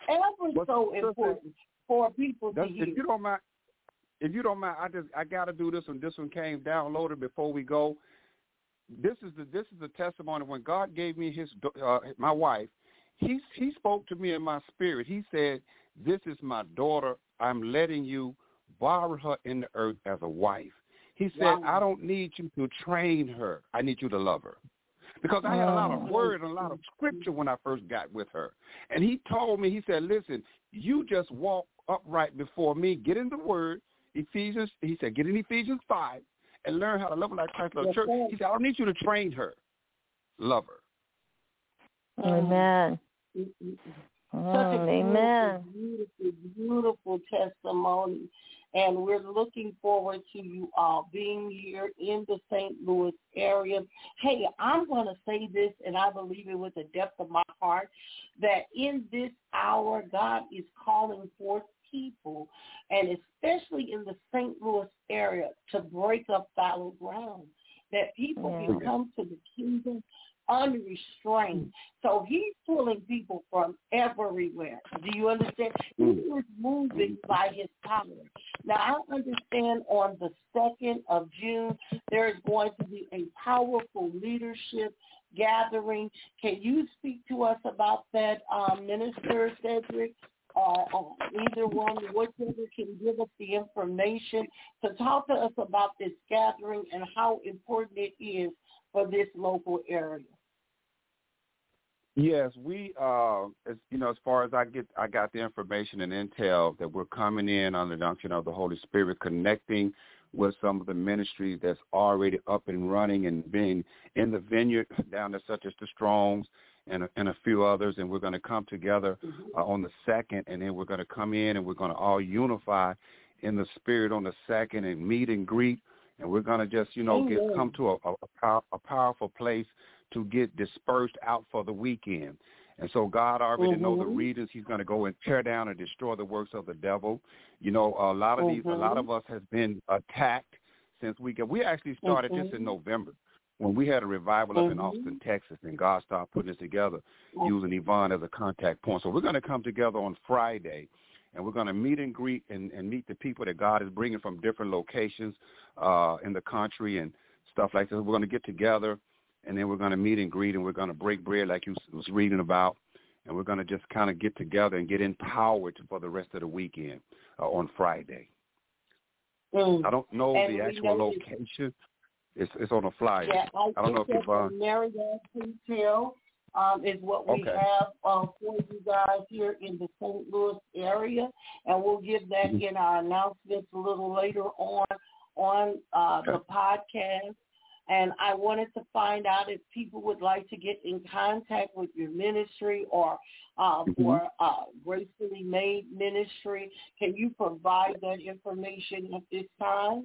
ever Well, so sister, important for people to That's, hear. if you don't mind, if you don't mind, I just I got to do this one. This one came downloaded before we go. This is the this is the testimony when God gave me his uh, my wife. He he spoke to me in my spirit. He said, "This is my daughter. I'm letting you borrow her in the earth as a wife." He said, Wow. "I don't need you to train her. I need you to love her." Because I had a lot of word and a lot of scripture when I first got with her. And he told me, he said, "Listen, you just walk upright before me, get in the word, Ephesians," he said, "get in Ephesians five and learn how to love her like Christ loved the church." He said, "I don't need you to train her. Love her." Amen. Mm-hmm. Mm, Such a amen. beautiful, beautiful, beautiful testimony. And we're looking forward to you all being here in the Saint Louis area. Hey, I'm going to say this, and I believe it with the depth of my heart, that in this hour, God is calling forth people, and especially in the Saint Louis area, to break up fallow ground, that people Yeah. can come to the kingdom unrestrained. So he's pulling people from everywhere. Do you understand? He is moving by his power. Now, I understand on the second of June, there is going to be a powerful leadership gathering. Can you speak to us about that, um, Minister Cedric? Uh, uh, either one, whichever can give us the information to talk to us about this gathering and how important it is for this local area. Yes, we, uh, as, you know, as far as I get, I got the information and intel that we're coming in under the unction of the Holy Spirit, connecting with some of the ministries that's already up and running and being in the vineyard down there, such as the Strongs and a, and a few others. And we're going to come together uh, on the second, and then we're going to come in and we're going to all unify in the Spirit on the second and meet and greet. And we're going to just, you know, get come to a, a, pow- a powerful place to get dispersed out for the weekend. And so God already mm-hmm. knows the reasons he's going to go and tear down and destroy the works of the devil. You know, a lot of mm-hmm. these, a lot of us has been attacked since we got, we actually started mm-hmm. this in November when we had a revival up mm-hmm. in Austin, Texas, and God started putting this together mm-hmm. using Yvonne as a contact point. So we're going to come together on Friday, and we're going to meet and greet and, and meet the people that God is bringing from different locations uh, in the country and stuff like that. We're going to get together, and then we're going to meet and greet, and we're going to break bread like you was reading about, and we're going to just kind of get together and get empowered for the rest of the weekend uh, on Friday. Mm. I don't know and the actual know location. It's it's on a flyer. Yeah, I, I don't know if you've uh, Marriott Hotel um, is what we okay. have uh, for you guys here in the Saint Louis area, and we'll give that mm-hmm. in our announcements a little later on on uh, okay. the podcast. And I wanted to find out if people would like to get in contact with your ministry or uh, mm-hmm. for uh, Gracefully Made Ministry. Can you provide that information at this time?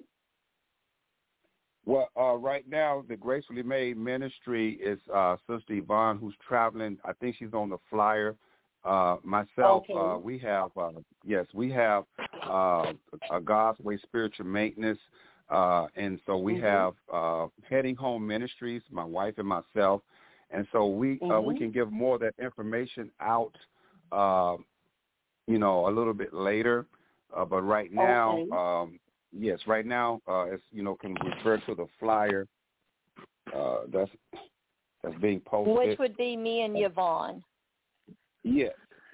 Well, uh, right now, the Gracefully Made Ministry is uh, Sister Yvonne, who's traveling. I think she's on the flyer. Uh, myself, okay. uh, we have, uh, yes, we have uh, a God's Way Spiritual Maintenance. Uh, and so we mm-hmm. have uh, Heading Home Ministries, my wife and myself. And so we mm-hmm. uh, we can give more of that information out, uh, you know, a little bit later. Uh, but right now, okay. um, yes, right now, uh, it's, you know, can refer to the flyer uh, that's that's being posted. Which would be me and Yvonne. Yes.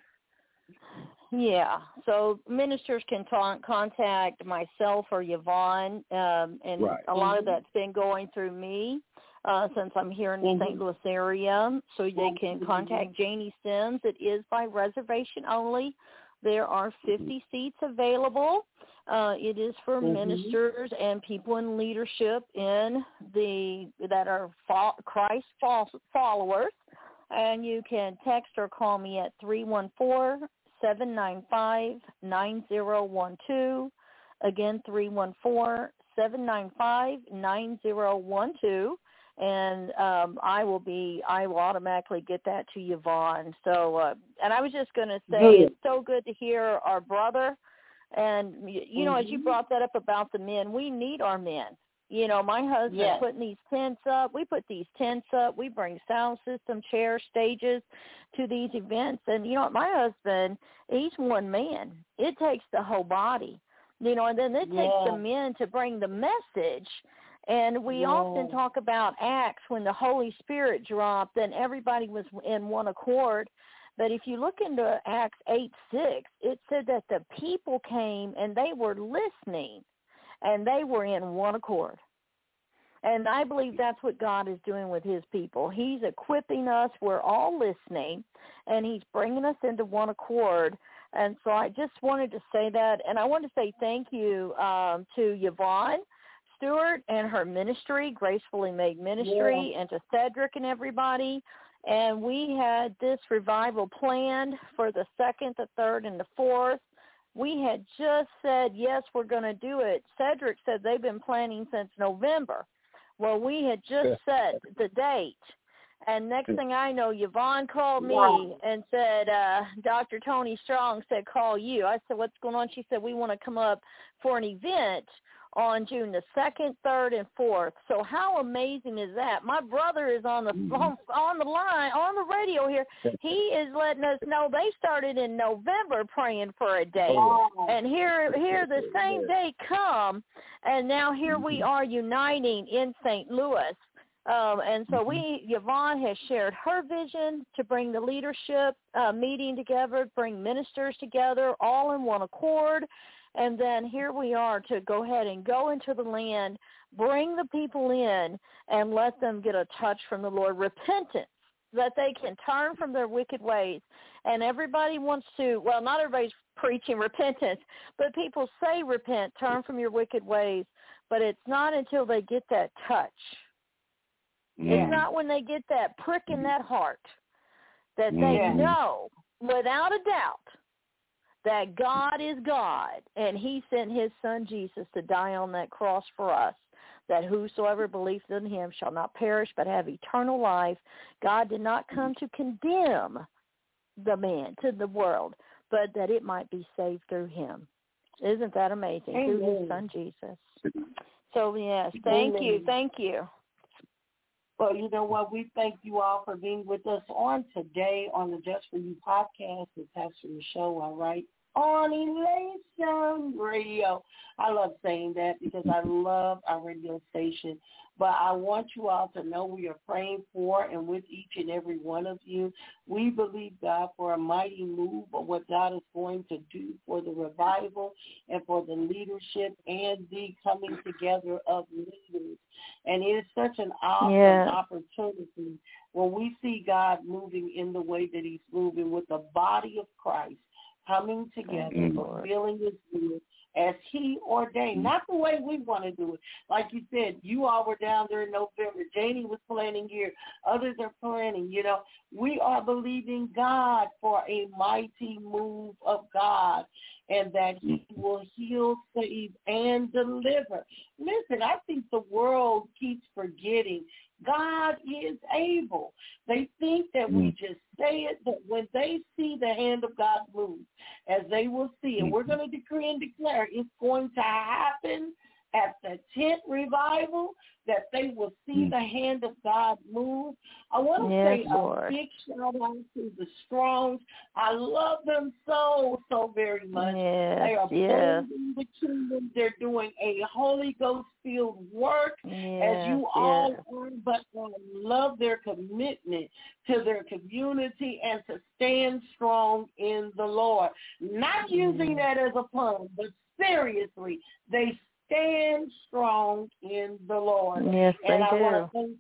Yeah, so ministers can ta- contact myself or Yvonne, um, and right. a lot mm-hmm. of that's been going through me uh, since I'm here in the mm-hmm. Saint Louis area. So they can contact Janie Sims. It is by reservation only. There are fifty seats available. Uh, it is for mm-hmm. ministers and people in leadership in the that are fo- Christ followers. And you can text or call me at three one four, seven nine five, nine zero one two. Again, three one four, seven nine five, nine zero one two. And um, I will be, I will automatically get that to Yvonne. So, uh, and I was just going to say, good. It's so good to hear our brother. And, you know, mm-hmm. as you brought that up about the men, we need our men. You know, my husband yes. putting these tents up. We put these tents up. We bring sound system, chairs, stages to these events. And, you know, my husband, he's one man. It takes the whole body. You know, and then it yes. takes the men to bring the message. And we yes. often talk about Acts when the Holy Spirit dropped and everybody was in one accord. But if you look into Acts eight six, it said that the people came and they were listening. And they were in one accord. And I believe that's what God is doing with his people. He's equipping us. We're all listening, and he's bringing us into one accord. And so I just wanted to say that. And I want to say thank you um, to Yvonne Stewart and her ministry, Gracefully Made Ministry, yeah. and to Cedric and everybody. And we had this revival planned for the second, the third, and the fourth. We had just said, yes, we're going to do it. Cedric said they've been planning since November. Well, we had just set the date. And next thing I know, Yvonne called me wow. and said, uh, Doctor Tony Strong said, call you. I said, what's going on? She said, we want to come up for an event on June the second, third, and fourth. So how amazing is that? My brother is on the mm-hmm. on, on the line, on the radio here. He is letting us know they started in November praying for a day. Oh. And here, here the same day come, and now here mm-hmm. we are uniting in Saint Louis. Um, and so we, Yvonne has shared her vision to bring the leadership uh, meeting together, bring ministers together, all in one accord. And then here we are to go ahead and go into the land, bring the people in, and let them get a touch from the Lord, repentance, that they can turn from their wicked ways. And everybody wants to, well, not everybody's preaching repentance, but people say repent, turn from your wicked ways. But it's not until they get that touch. Yeah. It's not when they get that prick in that heart that they yeah. know, without a doubt, that God is God, and he sent his son Jesus to die on that cross for us, that whosoever believes in him shall not perish but have eternal life. God did not come to condemn the man, to the world, but that it might be saved through him. Isn't that amazing? Amen. Through his son Jesus. So, yes, thank Amen. you, thank you. Well, you know what? We thank you all for being with us on today on the Just For You podcast with Pastor Michelle, all right, on Elation Radio. I love saying that because I love our radio station. But I want you all to know we are praying for and with each and every one of you. We believe God for a mighty move of what God is going to do for the revival and for the leadership and the coming together of leaders. And it is such an awesome yeah. opportunity when we see God moving in the way that he's moving with the body of Christ coming together, fulfilling his will as he ordained, not the way we want to do it. Like you said, you all were down there in November. Janie was planning here. Others are planning. You know, we are believing God for a mighty move of God, and that he will heal, save, and deliver. Listen, I think the world keeps forgetting God is able. They think that we just say it, but when they see the hand of God move, as they will see, and we're going to decree and declare it's going to happen at the tent revival, that they will see the hand of God move. I want to yes, say Lord. a big shout out to the Strongs. I love them so, so very much. Yes, they are yes. building the kingdom. They're doing a Holy Ghost-filled work, yes, as you yes. all are, but I love their commitment to their community and to stand strong in the Lord. Not using that as a pun, but seriously, they stand strong in the Lord. Yes, and they I do. want to thank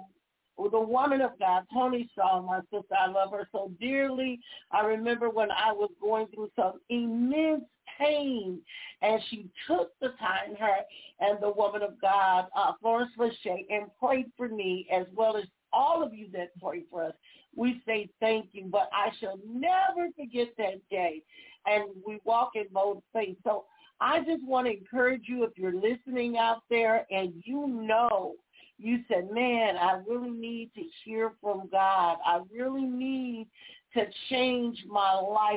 um, the woman of God, Tony Shaw, my sister. I love her so dearly. I remember when I was going through some immense pain, and she took the time, her and the woman of God, uh, Florence Lachey, and prayed for me, as well as all of you that prayed for us. We say thank you, but I shall never forget that day. And we walk in bold faith. So I just want to encourage you, if you're listening out there and you know, you said, man, I really need to hear from God. I really need to change my life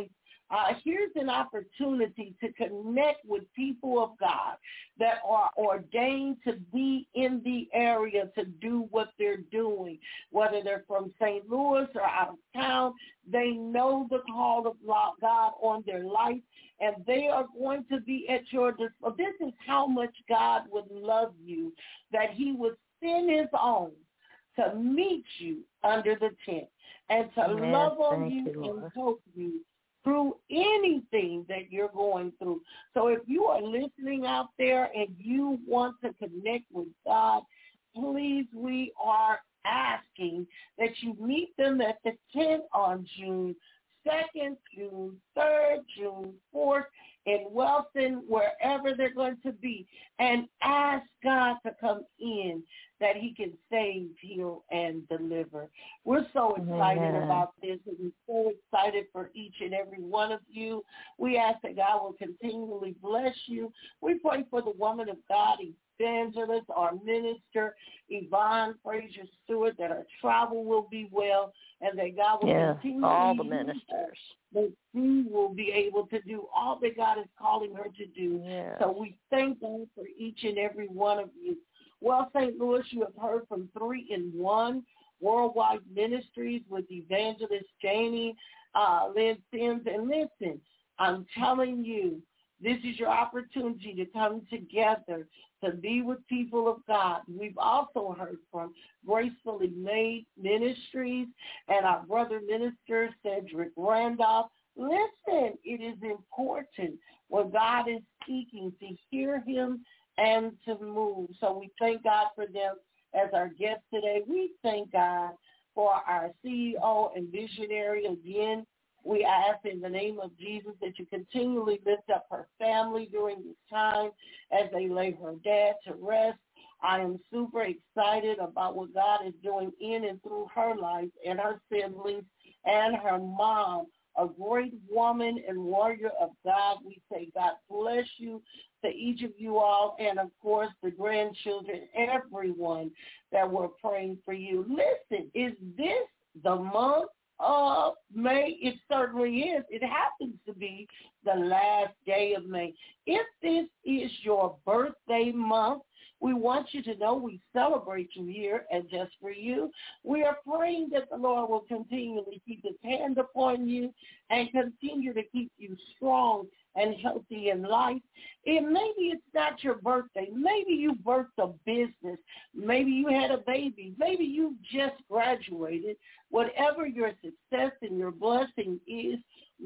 Uh, here's an opportunity to connect with people of God that are ordained to be in the area to do what they're doing, whether they're from Saint Louis or out of town. They know the call of God on their life, and they are going to be at your disposal. This is how much God would love you, that he would send his own to meet you under the tent and to Amen. love on Thank you, you, and Lord. help you through anything that you're going through. So if you are listening out there and you want to connect with God, please, we are asking that you meet them at the tent on June second, June third, June fourth, in Wellston, wherever they're going to be, and ask God to come in that he can save, heal, and deliver. We're so excited Amen. about this, and we're so excited for each and every one of you. We ask that God will continually bless you. We pray for the woman of God, evangelist, our minister, Yvonne Frazier Stewart, that her travel will be well, and that God will Yeah, continue all to the use ministers. her, that she will be able to do all that God is calling her to do. Yes. So we thank God for each and every one of you. Well, Saint Louis, you have heard from Three in One Worldwide Ministries with Evangelist Janie uh, Lynn Sims. And listen, I'm telling you, this is your opportunity to come together to be with people of God. We've also heard from Gracefully Made Ministries and our brother minister, Cedric Randolph. Listen, it is important when God is speaking to hear him and to move. So we thank God for them as our guests today. We thank God for our C E O and visionary again. We ask in the name of Jesus that you continually lift up her family during this time as they lay her dad to rest. I am super excited about what God is doing in and through her life and her siblings and her mom, a great woman and warrior of God. We say God bless you to each of you all, and of course the grandchildren, everyone that we're praying for you. Listen, is this the month of May? It certainly is. It happens to be the last day of May. If this is your birthday month, we want you to know we celebrate you here at Just For You. We are praying that the Lord will continually keep his hand upon you and continue to keep you strong and healthy in life. And maybe it's not your birthday. Maybe you birthed a business. Maybe you had a baby. Maybe you just graduated. Whatever your success and your blessing is,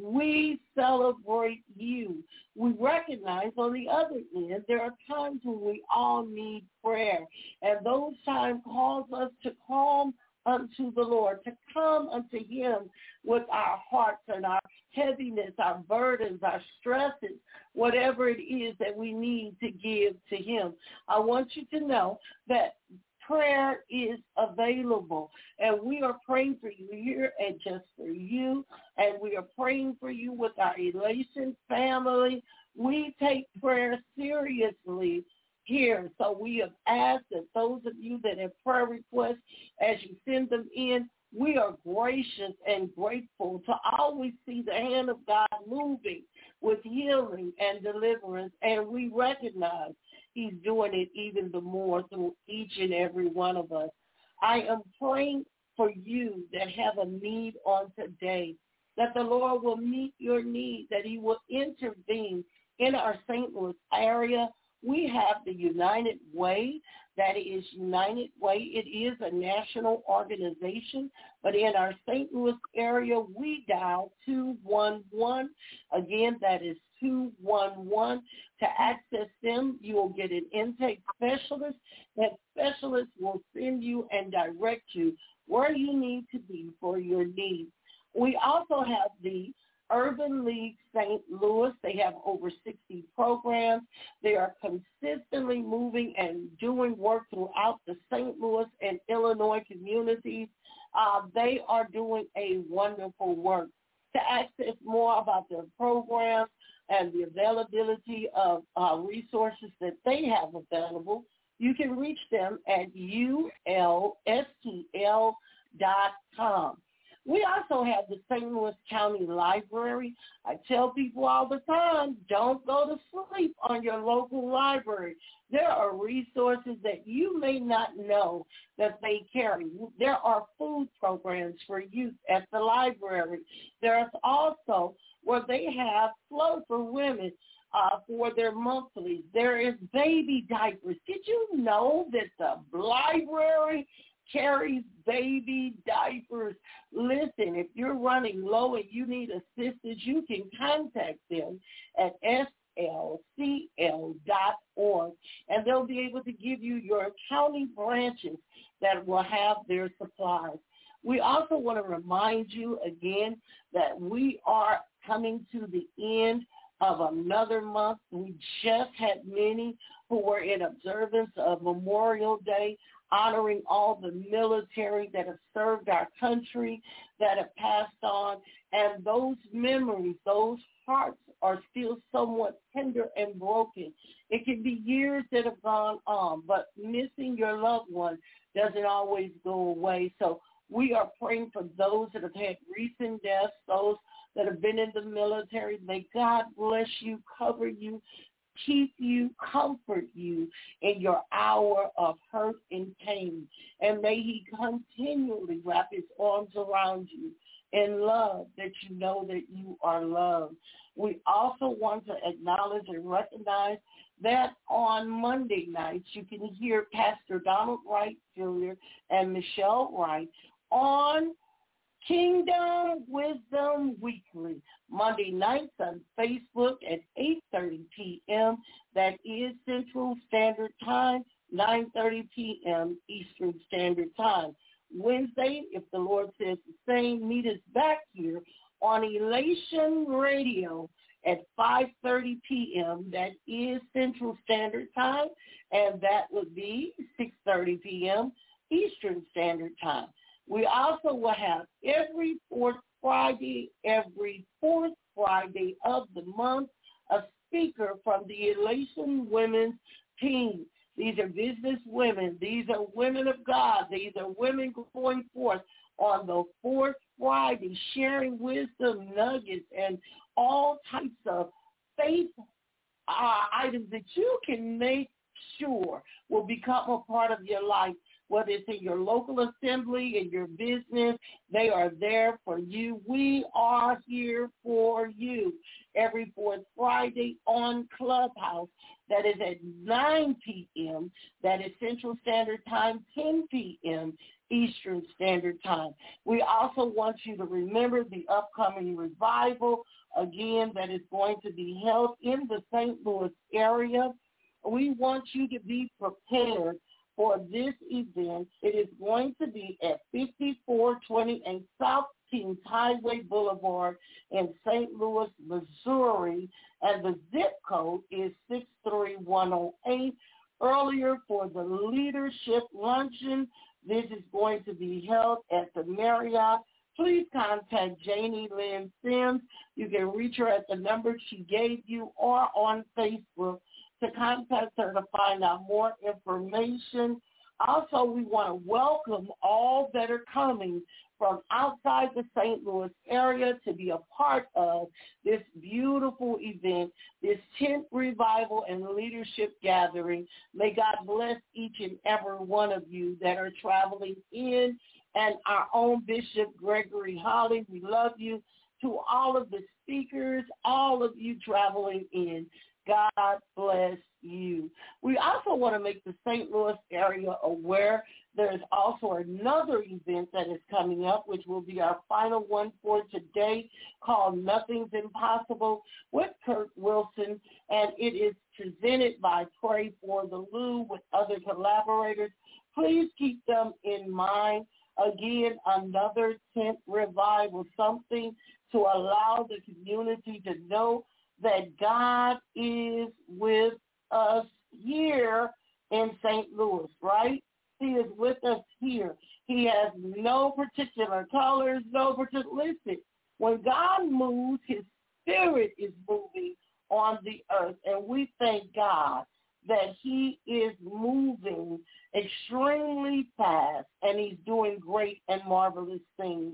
we celebrate you. We recognize on the other end there are times when we all need prayer, and those times calls us to come unto the Lord, to come unto him with our hearts and our heaviness, our burdens, our stresses, whatever it is that we need to give to him. I want you to know that prayer is available, and we are praying for you here at Just For You, and we are praying for you with our Elation family. We take prayer seriously here, so we have asked that those of you that have prayer requests, as you send them in, we are gracious and grateful to always see the hand of God moving with healing and deliverance, and we recognize he's doing it even the more through each and every one of us. I am praying for you that have a need on today, that the Lord will meet your need, that he will intervene in our Saint Louis area. We have the United Way. That is United Way. It is a national organization, but in our Saint Louis area, we dial two one one. Again, that is two one one. To access them, you will get an intake specialist. That specialist will send you and direct you where you need to be for your needs. We also have the Urban League Saint Louis. They have over sixty programs. They are consistently moving and doing work throughout the Saint Louis and Illinois communities. Uh, they are doing a wonderful work. To access more about their programs and the availability of uh, resources that they have available, you can reach them at U L S T L dot com. We also have the Saint Louis County Library. I tell people all the time, don't go to sleep on your local library. There are resources that you may not know that they carry. There are food programs for youth at the library. There's also where they have Flow for Women uh, for their monthlies. There is baby diapers. Did you know that the library carries baby diapers? Listen, if you're running low and you need assistance, you can contact them at S L C L dot org, and they'll be able to give you your county branches that will have their supplies. We also want to remind you again that we are coming to the end of another month. We just had many who were in observance of Memorial Day, honoring all the military that have served our country, that have passed on, and those memories, those hearts are still somewhat tender and broken. It can be years that have gone on, but missing your loved one doesn't always go away. So we are praying for those that have had recent deaths, those that have been in the military. May God bless you, cover you, keep you, comfort you in your hour of hurt and pain. And may he continually wrap his arms around you in love, that you know that you are loved. We also want to acknowledge and recognize that on Monday nights you can hear Pastor Donald Wright Junior and Michelle Wright on Kingdom Wisdom Weekly, Monday nights on Facebook at eight thirty p.m. That is Central Standard Time, nine thirty p.m. Eastern Standard Time. Wednesday, if the Lord says the same, meet us back here on Elation Radio at five thirty p.m. That is Central Standard Time, and that would be six thirty p.m. Eastern Standard Time. We also will have every fourth Friday, every fourth Friday of the month, a speaker from the Elation Women's team. These are business women. These are women of God. These are women going forth on the fourth Friday, sharing wisdom nuggets and all types of faith uh, items that you can make sure will become a part of your life. Whether it's in your local assembly, in your business, they are there for you. We are here for you every fourth Friday on Clubhouse. That is at nine p.m. That is Central Standard Time, ten p.m. Eastern Standard Time. We also want you to remember the upcoming revival, again, that is going to be held in the Saint Louis area. We want you to be prepared for this event. It is going to be at fifty-four twenty-eight South Kings Highway Boulevard in Saint Louis, Missouri, and the zip code is six three one zero eight. Earlier for the leadership luncheon, this is going to be held at the Marriott. Please contact Janie Lynn Sims. You can reach her at the number she gave you or on Facebook to contact her to find out more information. Also, we want to welcome all that are coming from outside the Saint Louis area to be a part of this beautiful event, this tent revival and leadership gathering. May God bless each and every one of you that are traveling in, and our own Bishop Gregory Holly. We love you. To all of the speakers, all of you traveling in, God bless you. We also want to make the Saint Louis area aware there's also another event that is coming up, which will be our final one for today, called Nothing's Impossible with Kurt Wilson, and it is presented by Pray for the Lou with other collaborators. Please keep them in mind. Again, another tent revival, something to allow the community to know that God is with us here in Saint Louis, right? He is with us here. He has no particular colors, no particular, listen, when God moves, his spirit is moving on the earth, and we thank God that he is moving extremely fast, and he's doing great and marvelous things.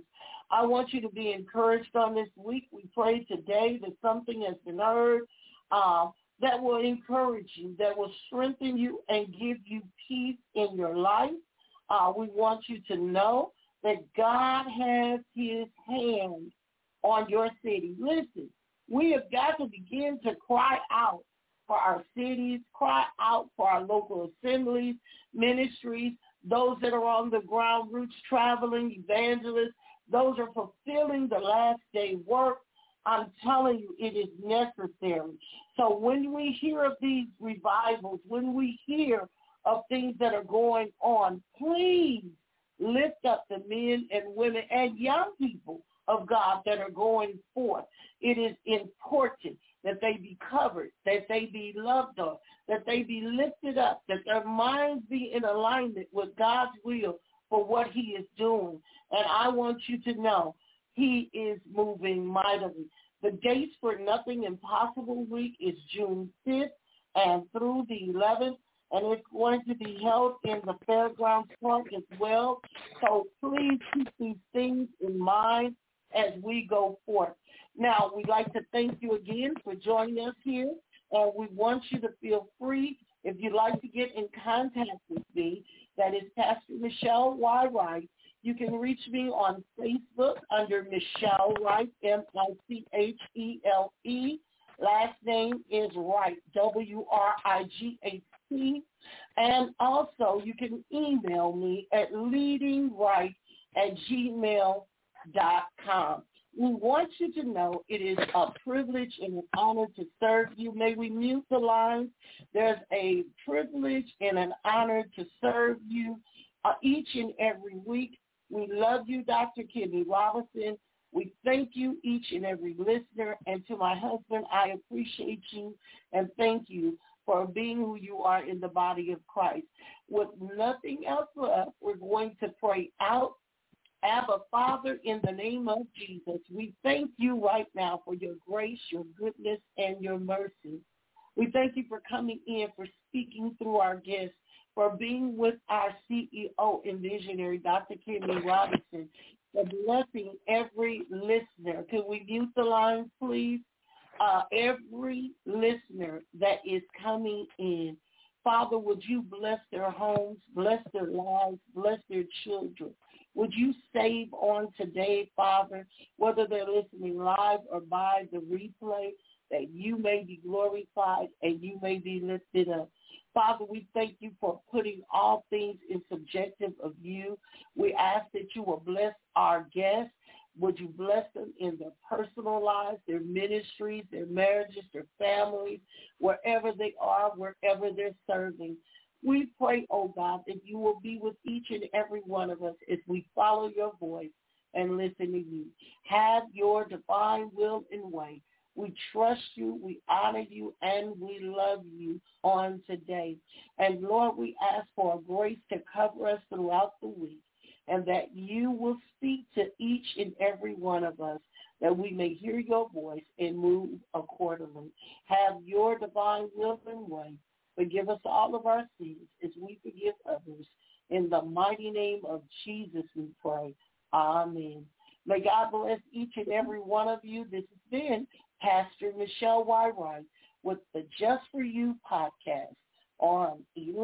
I want you to be encouraged on this week. We pray today that something has been heard uh, that will encourage you, that will strengthen you and give you peace in your life. Uh, we want you to know that God has his hand on your city. Listen, we have got to begin to cry out for our cities, cry out for our local assemblies, ministries, those that are on the ground roots traveling, evangelists, those are fulfilling the last day work. I'm telling you, it is necessary. So when we hear of these revivals, when we hear of things that are going on, please lift up the men and women and young people of God that are going forth. It is important that they be covered, that they be loved on, that they be lifted up, that their minds be in alignment with God's will for what he is doing. And I want you to know he is moving mightily. The dates for Nothing Impossible Week is June fifth and through the eleventh, and it's going to be held in the Fairgrounds Park as well. So please keep these things in mind as we go forth. Now, we'd like to thank you again for joining us here, and we want you to feel free, if you'd like to get in contact with me, that is Pastor Michelle Y. Wright. You can reach me on Facebook under Michelle Wright, M I C H E L E. Last name is Wright, W R I G H T. And also, you can email me at leadingright at gmail dot com. We want you to know it is a privilege and an honor to serve you. May we mute the lines. There's a privilege and an honor to serve you uh, each and every week. We love you, Doctor Kimmy Robinson. We thank you, each and every listener. And to my husband, I appreciate you and thank you for being who you are in the body of Christ. With nothing else left, we're going to pray out. Abba, Father, in the name of Jesus, we thank you right now for your grace, your goodness, and your mercy. We thank you for coming in, for speaking through our guests, for being with our C E O and visionary, Doctor Kimmy Robinson, for blessing every listener. Can we mute the lines, please? Uh, every listener that is coming in. Father, would you bless their homes, bless their lives, bless their children? Would you save on today, Father, whether they're listening live or by the replay, that you may be glorified and you may be lifted up. Father, we thank you for putting all things in subjective of you. We ask that you will bless our guests. Would you bless them in their personal lives, their ministries, their marriages, their families, wherever they are, wherever they're serving. We pray, oh God, that you will be with each and every one of us as we follow your voice and listen to you. Have your divine will and way. We trust you, we honor you, and we love you on today. And Lord, we ask for a grace to cover us throughout the week, and that you will speak to each and every one of us, that we may hear your voice and move accordingly. Have your divine will and way. Forgive us all of our sins as we forgive others. In the mighty name of Jesus we pray. Amen. May God bless each and every one of you. This has been Pastor Michelle Y. Wright with the Just For You podcast on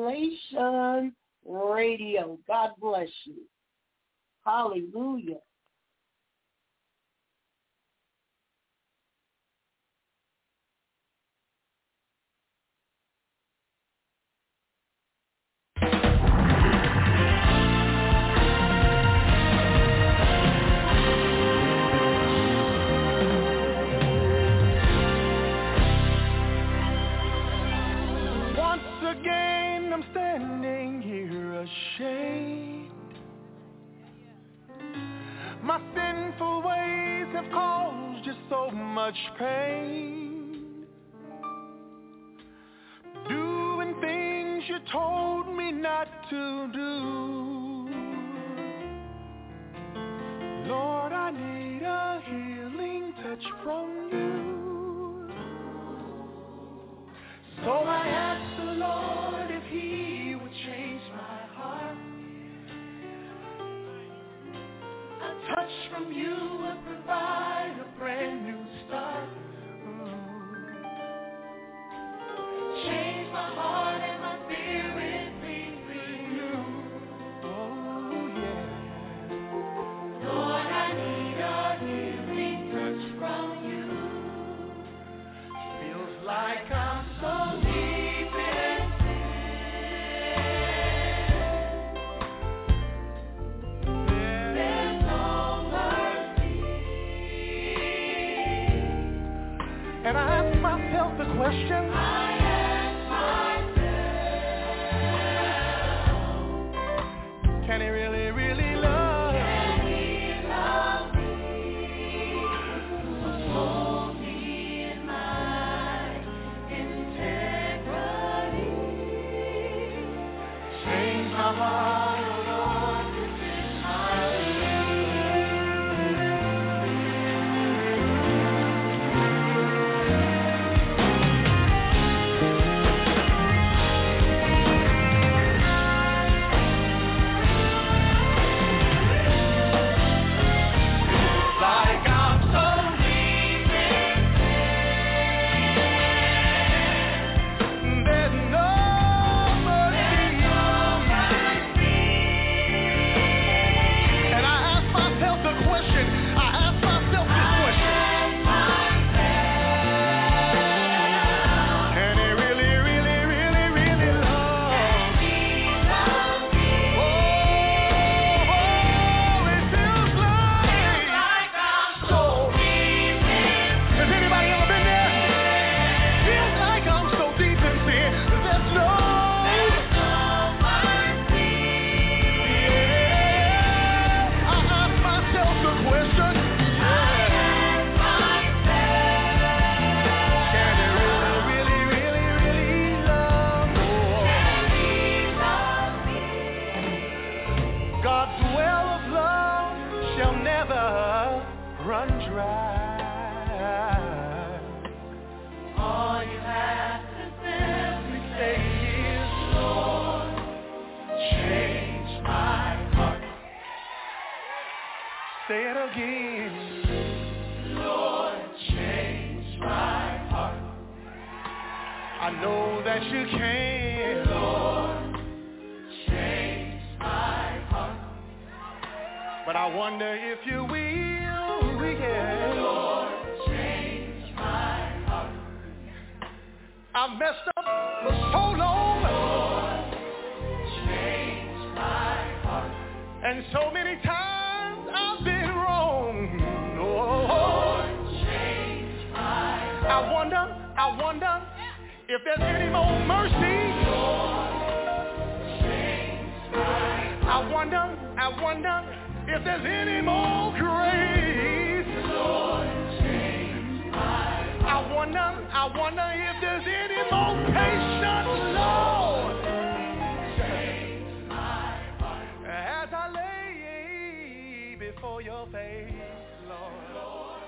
Elation Radio. God bless you. Hallelujah. My sinful ways have caused you so much pain, doing things you told me not to do. Lord, I need a healing touch from you. So I asked the Lord if he would change my heart. Touch from you would provide a brand new start. Change my heart and my spirit be renewed. Oh yeah. Lord, I need a healing touch from you. Feels like I'm so deep in sin. There's no mercy. And I ask myself the question. Can he really, really love? Can he love me? So hold me in my integrity. Change my heart, oh Lord, within my before your face, Lord. Lord.